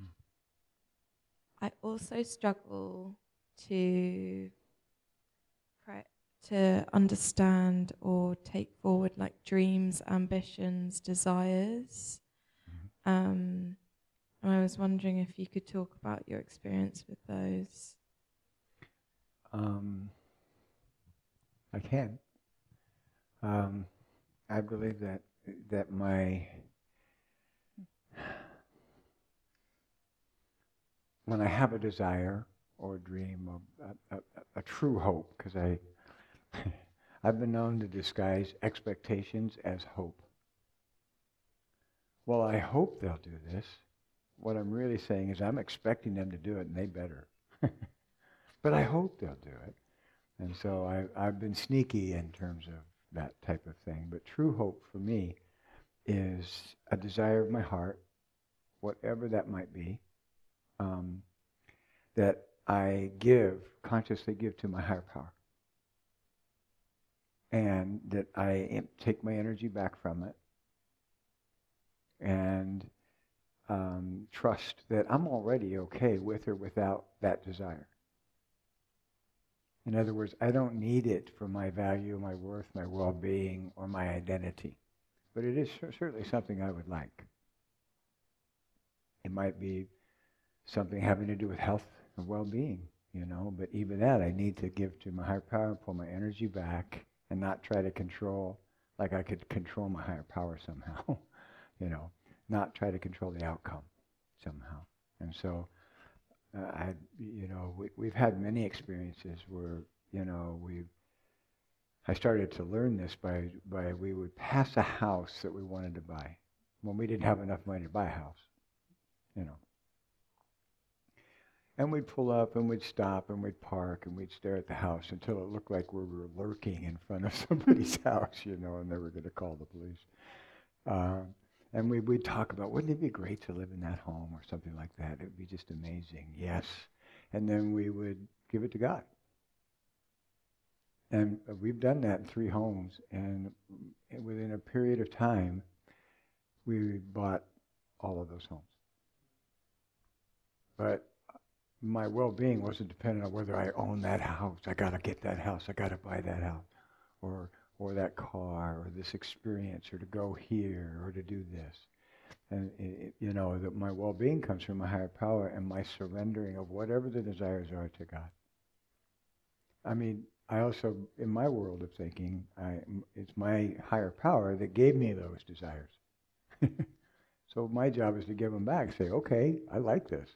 I also struggle to pray, to understand or take forward like dreams, ambitions, desires. Um, and I was wondering if you could talk about your experience with those. Um, I can. Um, I believe that that my when I have a desire or a dream or a, a, a true hope, because I I've been known to disguise expectations as hope. Well, I hope they'll do this. What I'm really saying is I'm expecting them to do it, and they better. But I hope they'll do it. And so I, I've been sneaky in terms of that type of thing. But true hope for me is a desire of my heart, whatever that might be, um, that I give, consciously give to my higher power. And that I am, take my energy back from it and um, trust that I'm already okay with or without that desire. In other words, I don't need it for my value, my worth, my well-being, or my identity. But it is certainly something I would like. It might be something having to do with health and well-being, you know, but even that I need to give to my higher power and pull my energy back and not try to control, like I could control my higher power somehow, you know, not try to control the outcome somehow. And so, uh, I, you know, we, we've had many experiences where, you know, we, I started to learn this by, by we would pass a house that we wanted to buy when we didn't have enough money to buy a house, you know. And we'd pull up and we'd stop and we'd park and we'd stare at the house until it looked like we were lurking in front of somebody's house, you know, and they were going to call the police. Uh, and we, we'd talk about, wouldn't it be great to live in that home or something like that? It would be just amazing. Yes. And then we would give it to God. And uh, we've done that in three homes. And within a period of time, we bought all of those homes. But my well-being wasn't dependent on whether I own that house. I got to get that house. I got to buy that house, or or that car, or this experience, or to go here, or to do this. And it, you know that my well-being comes from my higher power and my surrendering of whatever the desires are to God. I mean, I also, in my world of thinking, I, it's my higher power that gave me those desires. So my job is to give them back. Say, okay, I like this.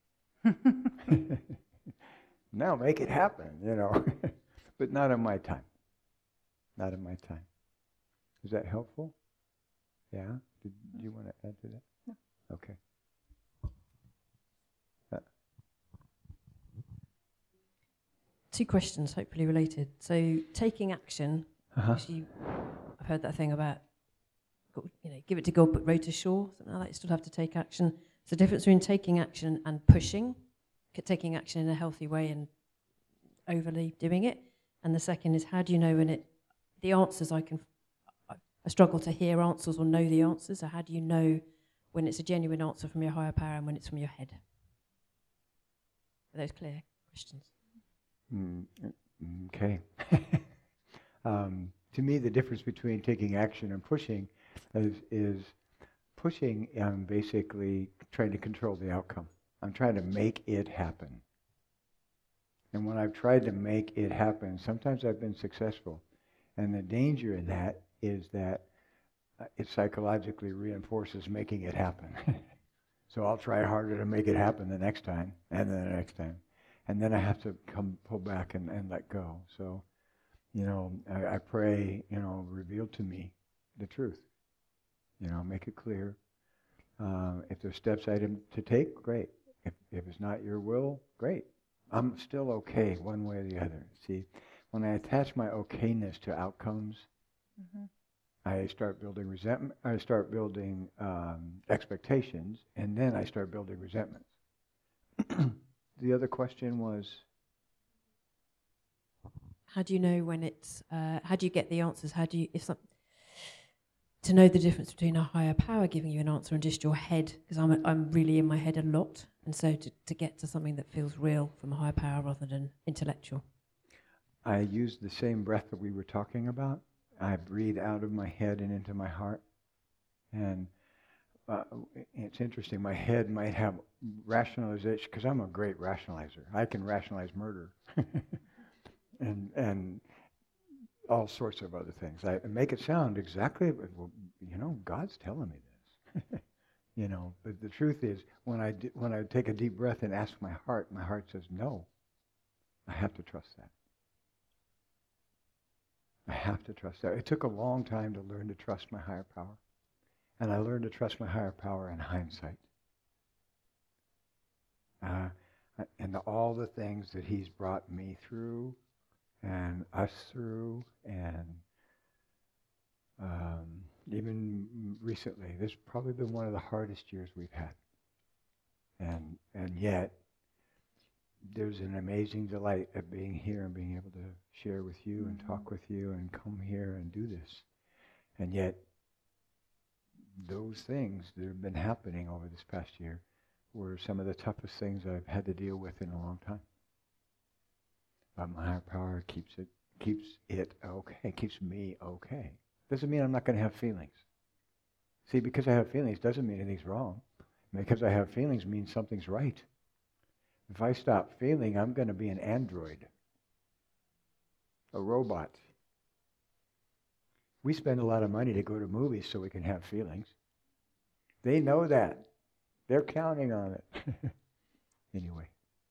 Now make it happen, you know. But not in my time. Not in my time. Is that helpful? Yeah? Did you want to add to that? No. Okay. Uh. Two questions, hopefully related. So taking action, Uh-huh. actually, I've heard that thing about, you know, give it to God but row to shore, something like that. You still have to take action. It's the difference between taking action and pushing, taking action in a healthy way and overly doing it. And the second is, how do you know when it, the answers I can, I struggle to hear answers or know the answers, so how do you know when it's a genuine answer from your higher power and when it's from your head? Are those clear questions? Mm, okay. um, to me, the difference between taking action and pushing is, is pushing, I'm basically trying to control the outcome. I'm trying to make it happen. And when I've tried to make it happen, sometimes I've been successful. And the danger in that is that uh, it psychologically reinforces making it happen. So I'll try harder to make it happen the next time, and then the next time. And then I have to come pull back and, and let go. So, you know, I, I pray, you know, reveal to me the truth. You know, make it clear. Uh, if there's steps I am to take, great. If, if it's not your will, great. I'm still okay one way or the other. See, when I attach my okayness to outcomes, mm-hmm. I start building resentment. I start building um, expectations, and then I start building resentments. The other question was, how do you know when it's? Uh, how do you get the answers? How do you, if some, to know the difference between a higher power giving you an answer and just your head? Because I'm a, I'm really in my head a lot, and so to, to get to something that feels real from a higher power rather than intellectual. I use the same breath that we were talking about. I breathe out of my head and into my heart. And uh, it's interesting, my head might have rationalization, because I'm a great rationalizer. I can rationalize murder. and and all sorts of other things. I make it sound exactly, well, you know, God's telling me this. You know, but the truth is, when I di- when I take a deep breath and ask my heart, my heart says no. I have to trust that. I have to trust that. It took a long time to learn to trust my higher power, and I learned to trust my higher power in hindsight. Uh, and the, all the things that He's brought me through, and us through, and um, even recently, this has probably been one of the hardest years we've had. And and yet, there's an amazing delight of being here and being able to share with you mm-hmm. and talk with you and come here and do this. And yet, those things that have been happening over this past year were some of the toughest things I've had to deal with in a long time. But my higher power keeps it keeps it okay, keeps me okay. Doesn't mean I'm not going to have feelings. See, because I have feelings doesn't mean anything's wrong. Because I have feelings means something's right. If I stop feeling, I'm going to be an android, a robot. We spend a lot of money to go to movies so we can have feelings. They know that. They're counting on it. Anyway.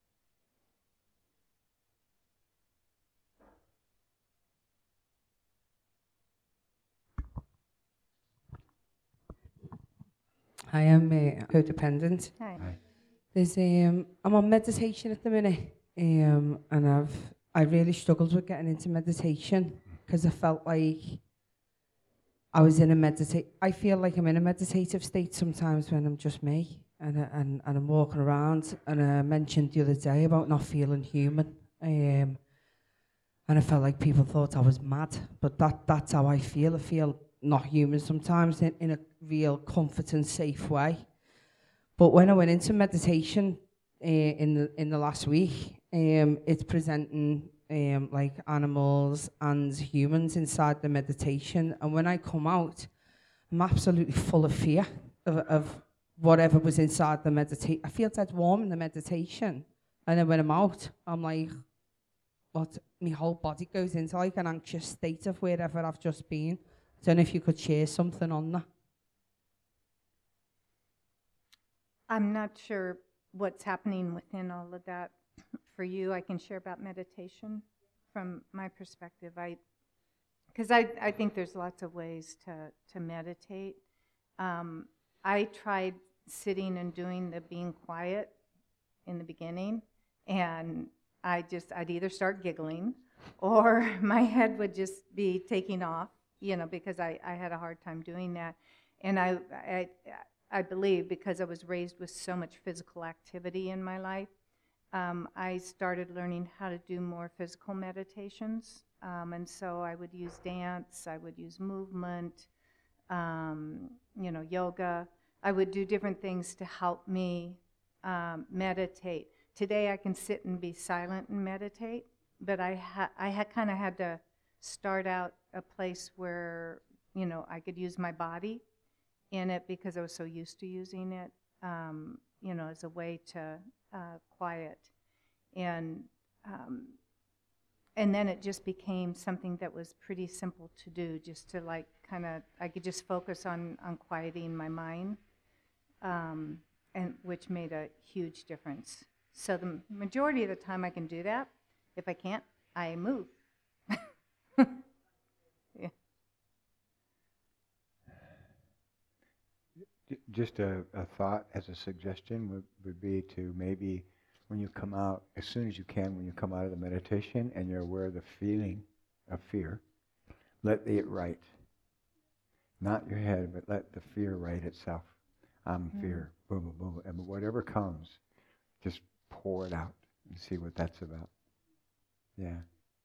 I am uh, codependent. Hi. Hi. There's um, I'm on meditation at the minute, um, and I've I really struggled with getting into meditation because I felt like I was in a meditate. I feel like I'm in a meditative state sometimes when I'm just me, and uh, and and I'm walking around. And I mentioned the other day about not feeling human, um, and I felt like people thought I was mad. But that that's how I feel. I feel not human sometimes in, in a real comfort and safe way. But when I went into meditation uh, in the in the last week, um, it's presenting um, like animals and humans inside the meditation. And when I come out, I'm absolutely full of fear of, of whatever was inside the meditation. I feel dead warm in the meditation. And then when I'm out, I'm like, what? My whole body goes into like an anxious state of wherever I've just been. I don't know if you could share something on that. I'm not sure what's happening within all of that for you. I can share about meditation from my perspective. I, because I, I think there's lots of ways to, to meditate. Um, I tried sitting and doing the being quiet in the beginning, and I just, I'd either start giggling or my head would just be taking off, you know, because I, I had a hard time doing that. And I, I, I believe because I was raised with so much physical activity in my life, um, I started learning how to do more physical meditations. Um, and so I would use dance, I would use movement, um, you know, yoga. I would do different things to help me um, meditate. Today I can sit and be silent and meditate, but I, ha- I ha- kind of had to start out a place where, you know, I could use my body in it because I was so used to using it, um, you know, as a way to uh, quiet. And um, and then it just became something that was pretty simple to do, just to like kind of, I could just focus on, on quieting my mind, um, and which made a huge difference. So the majority of the time I can do that. If I can't, I move. Yeah. Just a, a thought as a suggestion would, would be to maybe when you come out, as soon as you can, when you come out of the meditation and you're aware of the feeling of fear, let it write. Not your head, but let the fear write itself. I'm mm. fear, boom, boom, boom. And whatever comes, just pour it out and see what that's about. Yeah.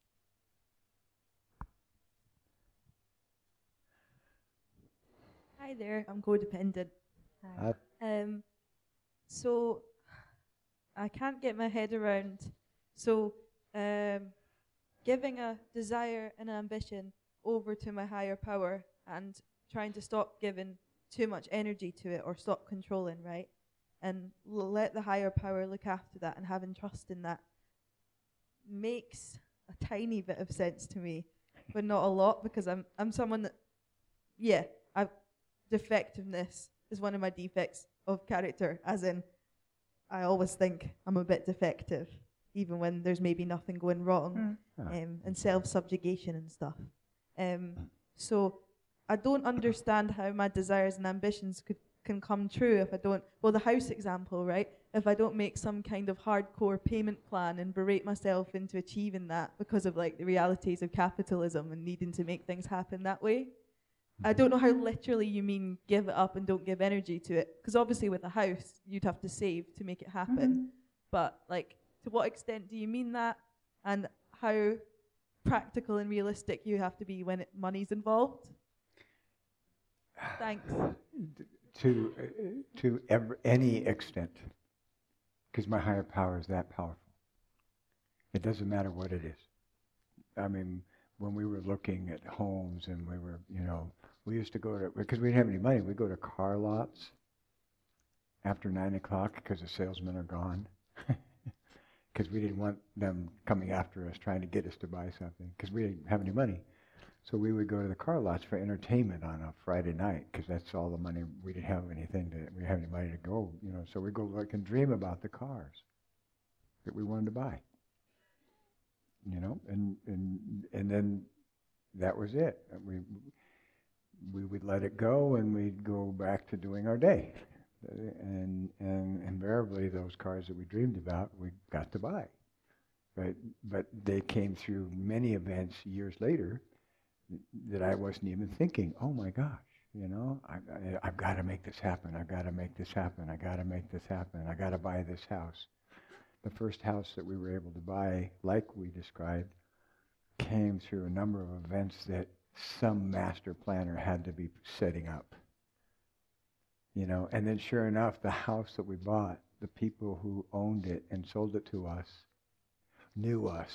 Hi there, I'm codependent. Hi. Um, so I can't get my head around. So um, giving a desire and an ambition over to my higher power and trying to stop giving too much energy to it or stop controlling, right? And l- let the higher power look after that and having trust in that makes a tiny bit of sense to me, but not a lot, because I'm I'm someone that, yeah, I've, defectiveness is one of my defects of character, as in I always think I'm a bit defective, even when there's maybe nothing going wrong, Mm. um, and self-subjugation and stuff. Um, so I don't understand how my desires and ambitions could can come true if I don't, well, the house example, right? If I don't make some kind of hardcore payment plan and berate myself into achieving that because of like the realities of capitalism and needing to make things happen that way. I don't know how literally you mean give it up and don't give energy to it, because obviously with a house you'd have to save to make it happen. Mhm. But like, to what extent do you mean that, and how practical and realistic you have to be when it, money's involved? Thanks. To, uh, to ever, any extent, because my higher power is that powerful. It doesn't matter what it is. I mean, when we were looking at homes and we were, you know, we used to go to, because we didn't have any money, we'd go to car lots after nine o'clock because the salesmen are gone. Because we didn't want them coming after us trying to get us to buy something, because we didn't have any money. So we would go to the car lots for entertainment on a Friday night, because that's all the money. We didn't have anything to, we didn't have any money to go, you know. So we go look and dream about the cars that we wanted to buy, you know. And and and then that was it. We we would let it go, and we'd go back to doing our day. And and invariably, those cars that we dreamed about, we got to buy. But but they came through many events years later that I wasn't even thinking, oh my gosh, you know, I, I, I've got to make this happen, I've got to make this happen, I've got to make this happen, I've got to buy this house. The first house that we were able to buy, like we described, came through a number of events that some master planner had to be setting up. You know, and then sure enough, the house that we bought, the people who owned it and sold it to us knew us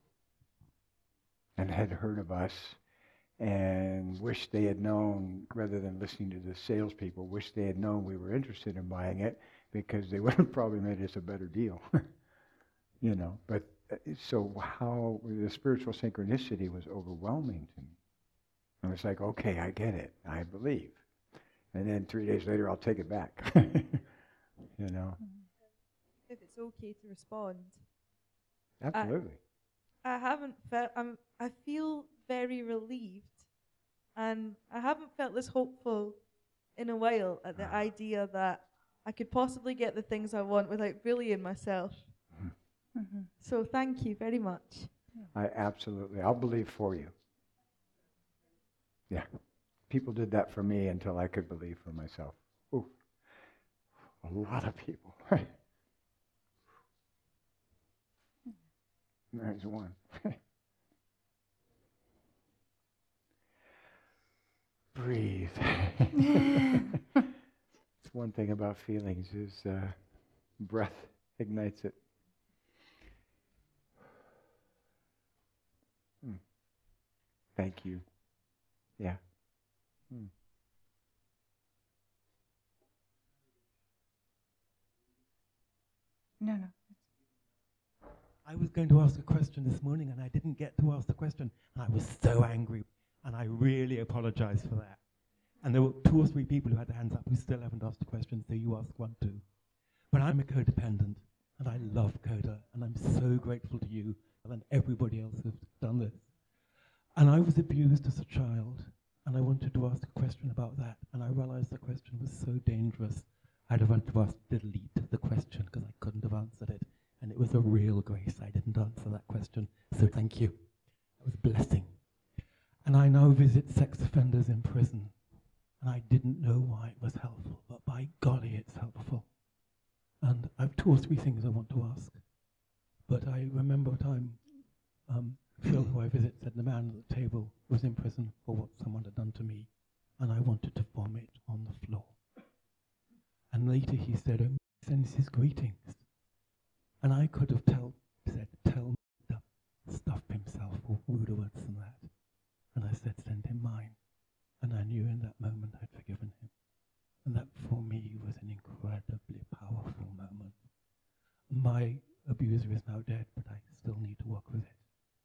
and had heard of us, and wished they had known, rather than listening to the salespeople, wished they had known we were interested in buying it, because they would have probably made us a better deal. You know, but uh, so how the spiritual synchronicity was overwhelming to me. I was like, okay, I get it, I believe. And then three days later, I'll take it back. You know. If it's okay to respond. Absolutely. I, I haven't felt, I'm, I feel very relieved, and I haven't felt this hopeful in a while at the idea that I could possibly get the things I want without bullying myself. Mm-hmm. So thank you very much. I absolutely, I'll believe for you. Yeah. People did that for me until I could believe for myself. Ooh. A lot of people. There's one. Breathe. It's one thing about feelings is uh, breath ignites it. Hmm. Thank you. Yeah. Hmm. No, no. I was going to ask a question this morning and I didn't get to ask the question. And I was so angry, and I really apologize for that. And there were two or three people who had their hands up who still haven't asked a question, so you ask one too. But I'm a codependent, and I love Coda, and I'm so grateful to you and everybody else who's done this. And I was abused as a child, and I wanted to ask a question about that, and I realized the question was so dangerous, I'd have wanted to ask delete the question because I couldn't have answered it. And it was a real grace I didn't answer that question, so thank you. It was a blessing. And I now visit sex offenders in prison, and I didn't know why it was helpful, but by golly, it's helpful. And I have two or three things I want to ask. But I remember a time um, Phil, who I visit, said the man at the table was in prison for what someone had done to me, and I wanted to vomit on the floor. And later he said, oh, sends his greetings. And I could have tell, said, tell me to stuff himself, or ruder words than that. And I said, send him mine. And I knew in that moment I'd forgiven him. And that for me was an incredibly powerful moment. My abuser is now dead, but I still need to work with it.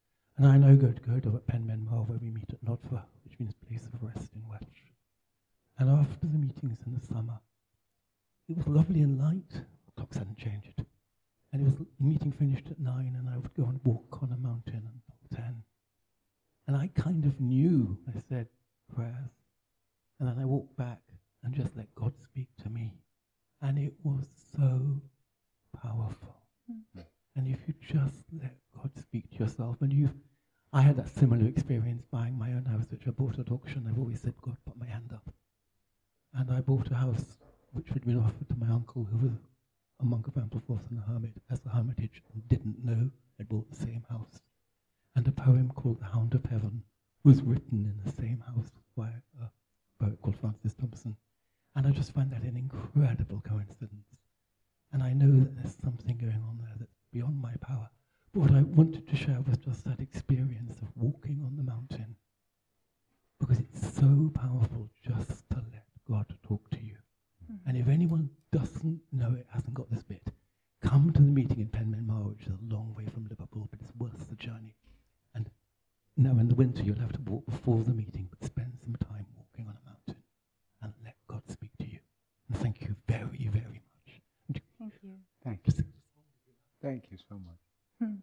I now go to go to at Penmen Mawr, where we meet at Nodfa, which means place of rest in Welsh. And after the meetings in the summer, it was lovely and light. The clocks hadn't changed. And it was, the meeting finished at nine, and I would go and walk on a mountain until ten. And I kind of knew, I said prayers, and then I walked back and just let God speak to me. And it was so powerful. Mm. And if you just let God speak to yourself, and you, I had that similar experience buying my own house, which I bought at auction. I've always said, God, put my hand up. And I bought a house which had been offered to my uncle, who was a monk of Ampleforth and a hermit, as the hermitage, and didn't know I'd bought the same house. And a poem called The Hound of Heaven was written in the same house by a poet called Francis Thompson. And I just find that an incredible coincidence. And I know that there's something going on there that's beyond my power. But what I wanted to share was just that experience of walking on the mountain, because it's so powerful just to let God talk to you. Mm-hmm. And if anyone doesn't know it, hasn't got this bit, come to the meeting in Penmen Mawr, which is a long way from Liverpool, but it's worth the journey. And now in the winter you'll have to walk before the meeting, but spend some time walking on a mountain and let God speak to you. And thank you very, very much. Thank you. Thank you. Thank you so much. Hmm.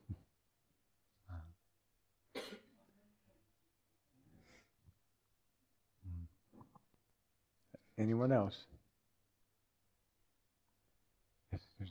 Uh, Anyone else? Yes, Susie.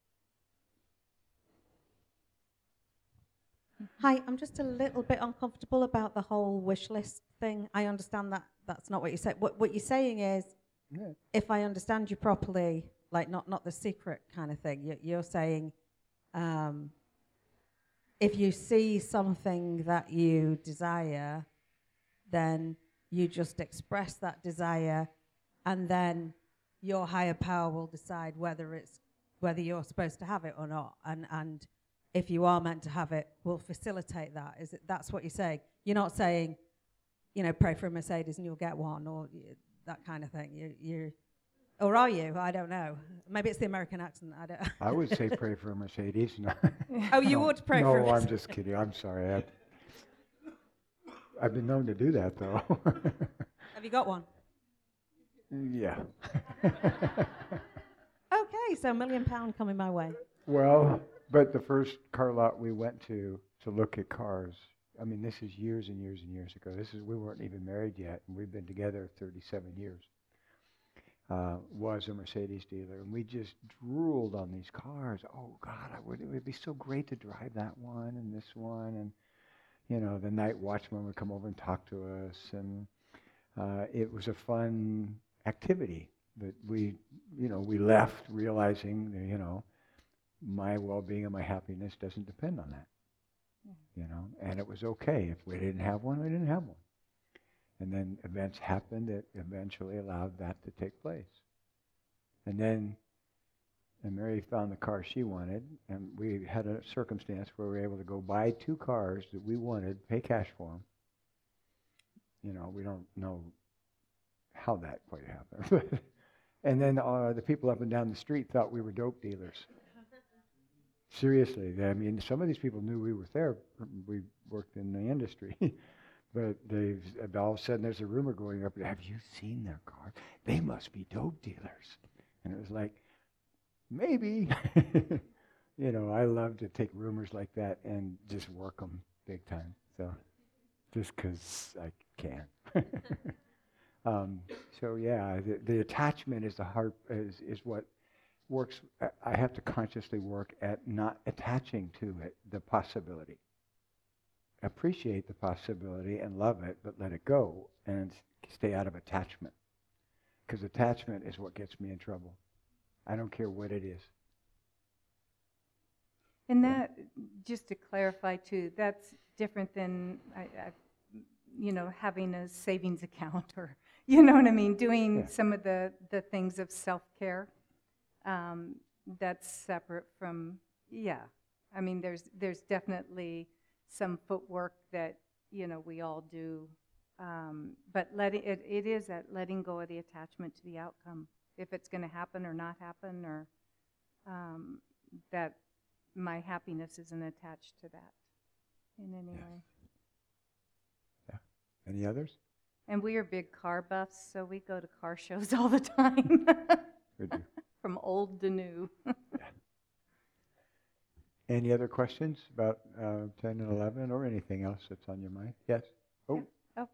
Hi, I'm just a little bit uncomfortable about the whole wish list thing. I understand that that's not what you said. What, what you're saying is, yeah. If I understand you properly, like not, not the secret kind of thing, you're, you're saying um, if you see something that you desire, then you just express that desire, and then your higher power will decide whether it's whether you're supposed to have it or not, and and if you are meant to have it, will facilitate that. Is it that's what you're saying? You're not saying, you know, pray for a Mercedes and you'll get one, or y- that kind of thing. You you, or are you? I don't know. Maybe it's the American accent. I don't. I would say pray for a Mercedes. No. Oh, you no, would pray no, for a No, I'm Mercedes. just kidding. I'm sorry. I, I've been known to do that, though. Have you got one? Yeah. Okay, so a million pound coming my way. Well, but the first car lot we went to to look at cars, I mean, this is years and years and years ago. This is we weren't even married yet, and we've been together thirty-seven years. Uh, was a Mercedes dealer, and we just drooled on these cars. Oh God, I would, it would be so great to drive that one and this one, and you know, the night watchman would come over and talk to us, and uh, it was a fun activity. But we, you know, we left realizing that, you know, my well-being and my happiness doesn't depend on that. Yeah. You know, and it was okay. If we didn't have one, we didn't have one. And then events happened that eventually allowed that to take place. And then and Mary found the car she wanted, and we had a circumstance where we were able to go buy two cars that we wanted, pay cash for them. You know, we don't know how that quite happened. And then uh, the people up and down the street thought we were dope dealers. Seriously, I mean, some of these people knew we were there. We worked in the industry. But they've, all of a sudden there's a rumor going up, have you seen their car? They must be dope dealers. And it was like, maybe. You know, I love to take rumors like that and just work them big time. So, just because I can. um, so yeah, the, the attachment is the heart, is, is what works. I have to consciously work at not attaching to it, the possibility. Appreciate the possibility and love it, but let it go and stay out of attachment. Because attachment is what gets me in trouble. I don't care what it is. And that, just to clarify too, that's different than, I, I, you know, having a savings account or, you know what I mean, doing yeah. some of the, the things of self-care. Um, that's separate from, yeah. I mean, there's there's definitely some footwork that, you know, we all do. Um, but letting it, it is that letting go of the attachment to the outcome. If it's going to happen or not happen, or um, that my happiness isn't attached to that. in any Yes. way. Yeah. Any others? And we are big car buffs, so we go to car shows all the time. We do. From old to new. Any other questions about uh, ten and eleven or anything else that's on your mind? Yes? Oh. Oh.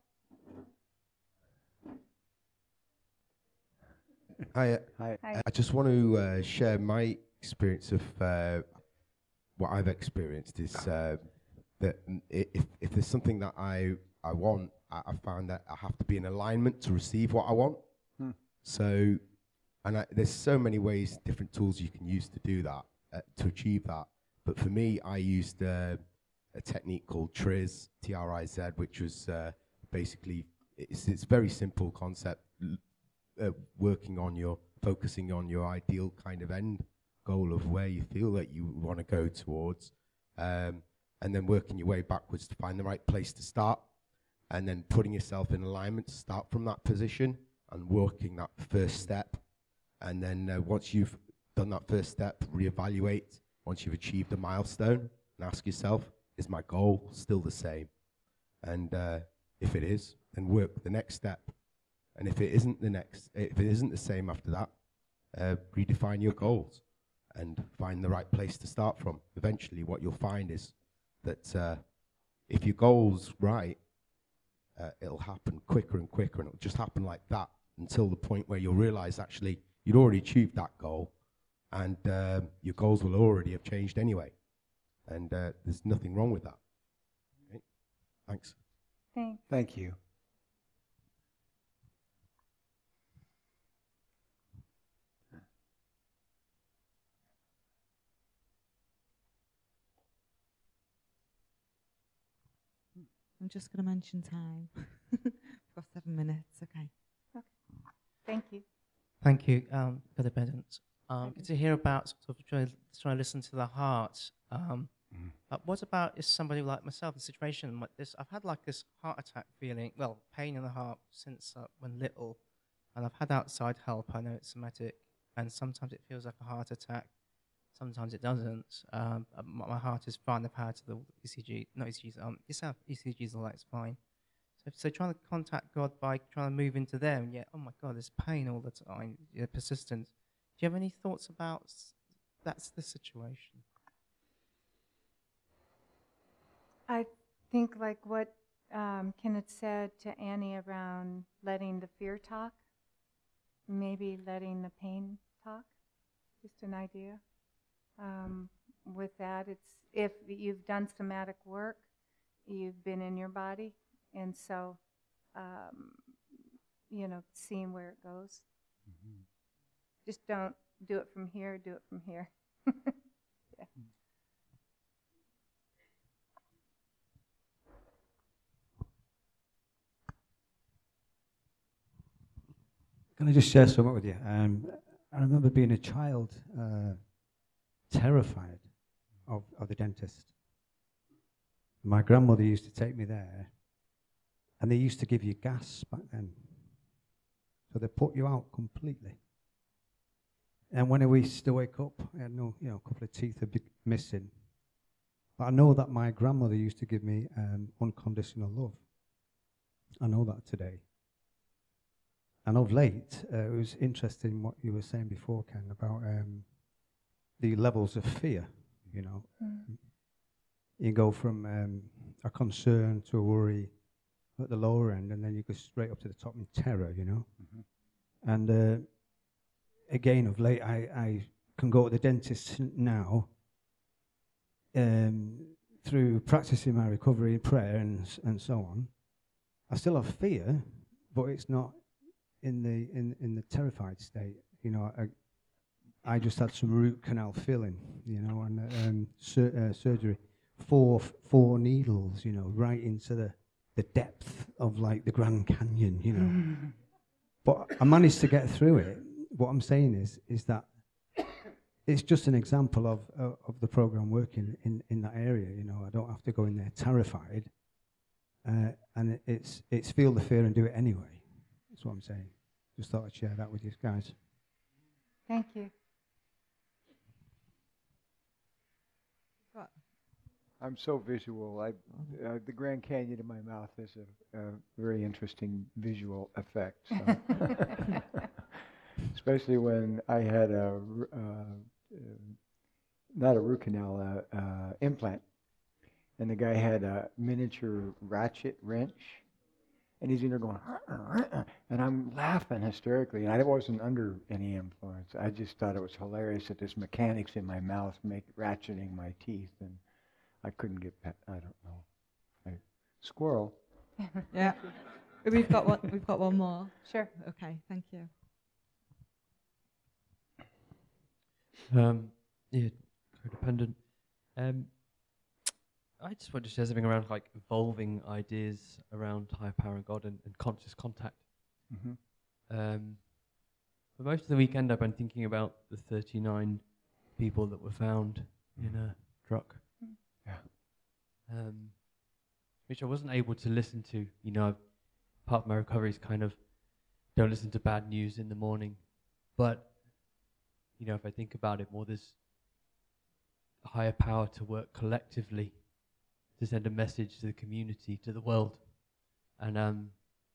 Hi. Hi. Hi. I just want to uh, share my experience of uh, what I've experienced is uh, that mm, i- if, if there's something that I, I want, I, I found that I have to be in alignment to receive what I want. Hmm. So, and I, there's so many ways, different tools you can use to do that, uh, to achieve that. But for me, I used uh, a technique called TRIZ, T R I Z, which was uh, basically, it's it's very simple concept, l- uh, working on your, focusing on your ideal kind of end goal of where you feel that you want to go towards, um, and then working your way backwards to find the right place to start, and then putting yourself in alignment to start from that position and working that first step. And then uh, once you've done that first step, reevaluate. Once you've achieved a milestone, and ask yourself, is my goal still the same? And uh, if it is, then work the next step. And if it isn't the next, if it isn't the same after that, uh, redefine your goals and find the right place to start from. Eventually, what you'll find is that uh, if your goal's right, uh, it'll happen quicker and quicker, and it'll just happen like that until the point where you'll realize actually you'd already achieved that goal, and um, your goals will already have changed anyway. And uh, there's nothing wrong with that. Okay? Thanks. Thanks. Thank you. I'm just going to mention time. For seven minutes, okay. Okay. Thank you. Thank you, um, for the presence. Um, Thank good you. to hear about sort of trying try to listen to the heart. Um, But what about is somebody like myself, a situation like this? I've had like this heart attack feeling, well, pain in the heart since uh, when little, and I've had outside help. I know it's somatic, and sometimes it feels like a heart attack, sometimes it doesn't. Um, uh, my, my heart is fine. I've had to the E C G, not E C Gs, um, yourself, E C Gs, all that's fine. So, so trying to contact God by trying to move into there, and yet, oh my God, there's pain all the time, yeah, persistent. Do you have any thoughts about s- that's the situation? I think like what um, Kenneth said to Annie around letting the fear talk, maybe letting the pain talk, just an idea. Um, with that, it's if you've done somatic work, you've been in your body, and so, um, you know, seeing where it goes. Mm-hmm. Just don't do it from here, do it from here. Yeah. Can I just share something with you? Um, I remember being a child, uh, terrified of, of the dentist. My grandmother used to take me there, and they used to give you gas back then. So they put you out completely. And when I used to wake up, I had no, you know, a couple of teeth had be missing. But I know that my grandmother used to give me um, unconditional love. I know that today. And of late, uh, it was interesting what you were saying before, Ken, about um, the levels of fear, you know. Mm. You go from um, a concern to a worry at the lower end, and then you go straight up to the top in terror, you know. Mm-hmm. And uh, again, of late, I, I can go to the dentist now um, through practicing my recovery, prayer, and, s- and so on. I still have fear, but it's not in the in in the terrified state. You know, I I just had some root canal filling, you know, and um, sur- uh, surgery, four f- four needles, you know, right into the the depth of like the Grand Canyon, you know. But I managed to get through it. What I'm saying is is that it's just an example of uh, of the program working in in that area. You know, I don't have to go in there terrified, uh, and it, it's it's feel the fear and do it anyway. That's what I'm saying. Just thought I'd share that with you guys. Thank you. Got I'm so visual. I, uh, the Grand Canyon in my mouth is a, a very interesting visual effect. So. Especially when I had a, r- uh, uh, not a root canal, uh, uh, implant. And the guy had a miniature ratchet wrench. And he's in there going, and I'm laughing hysterically. And I wasn't under any influence. I just thought it was hilarious that this mechanics in my mouth make ratcheting my teeth. And I couldn't get past, I don't know. I, squirrel. Yeah. We've got one. We've got one more. Sure. Okay. Thank you. Um, yeah, codependent. Um, I just wanted to share something around like evolving ideas around higher power and God and, and conscious contact. Mhm. Um, for most of the weekend, I've been thinking about the thirty-nine people that were found in a truck. Yeah. Um, which I wasn't able to listen to. You know, part of my recovery is kind of don't listen to bad news in the morning. But, you know, if I think about it more, there's a higher power to work collectively to send a message to the community, to the world. And um,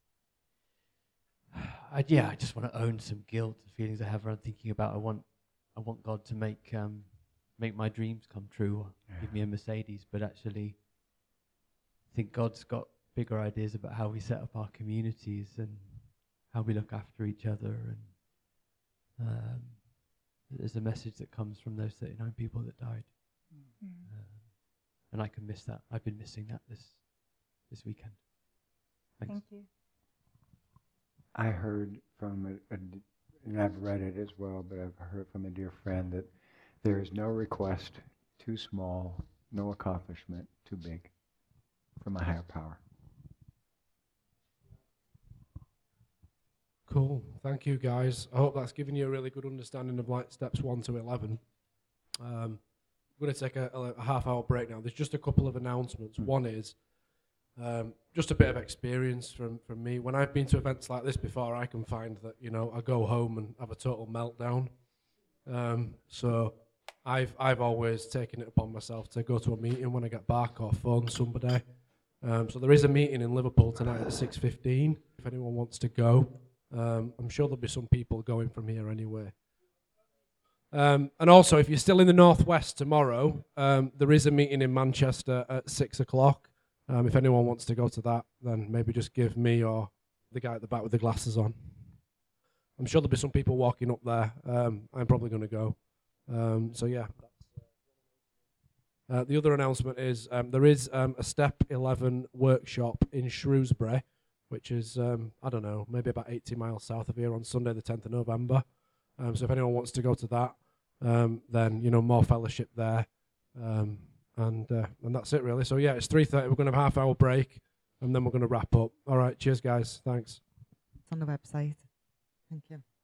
I, yeah, I just want to own some guilt and feelings I have around thinking about I want I want God to make um, make my dreams come true, or Yeah. give me a Mercedes, but actually I think God's got bigger ideas about how we set up our communities and how we look after each other. And um, there's a message that comes from those thirty-nine people that died. Mm. Uh, and I can miss that. I've been missing that this this weekend. Thanks. Thank you. I heard from, a, a d- and I've read it as well, but I've heard from a dear friend that there is no request too small, no accomplishment too big from a higher power. Cool. Thank you, guys. I hope that's given you a really good understanding of like steps one to eleven. Um, I'm going to take a, a, a half-hour break now. There's just a couple of announcements. Mm. One is um, just a bit of experience from, from me. When I've been to events like this before, I can find that, you know, I go home and have a total meltdown. Um, so I've I've always taken it upon myself to go to a meeting when I get back or phone somebody. Um, so there is a meeting in Liverpool tonight at six fifteen. If anyone wants to go, um, I'm sure there'll be some people going from here anyway. Um, and also, if you're still in the Northwest tomorrow, um, there is a meeting in Manchester at six o'clock. Um, if anyone wants to go to that, then maybe just give me or the guy at the back with the glasses on. I'm sure there'll be some people walking up there. Um, I'm probably going to go. Um, so, yeah. Uh, the other announcement is um, there is um, a Step eleven workshop in Shrewsbury, which is, um, I don't know, maybe about eighty miles south of here on Sunday the tenth of November. Um, so if anyone wants to go to that, um, then, you know, more fellowship there. Um, and uh, and that's it, really. So, yeah, it's three thirty. We're going to have a half-hour break, and then we're going to wrap up. All right, cheers, guys. Thanks. It's on the website. Thank you.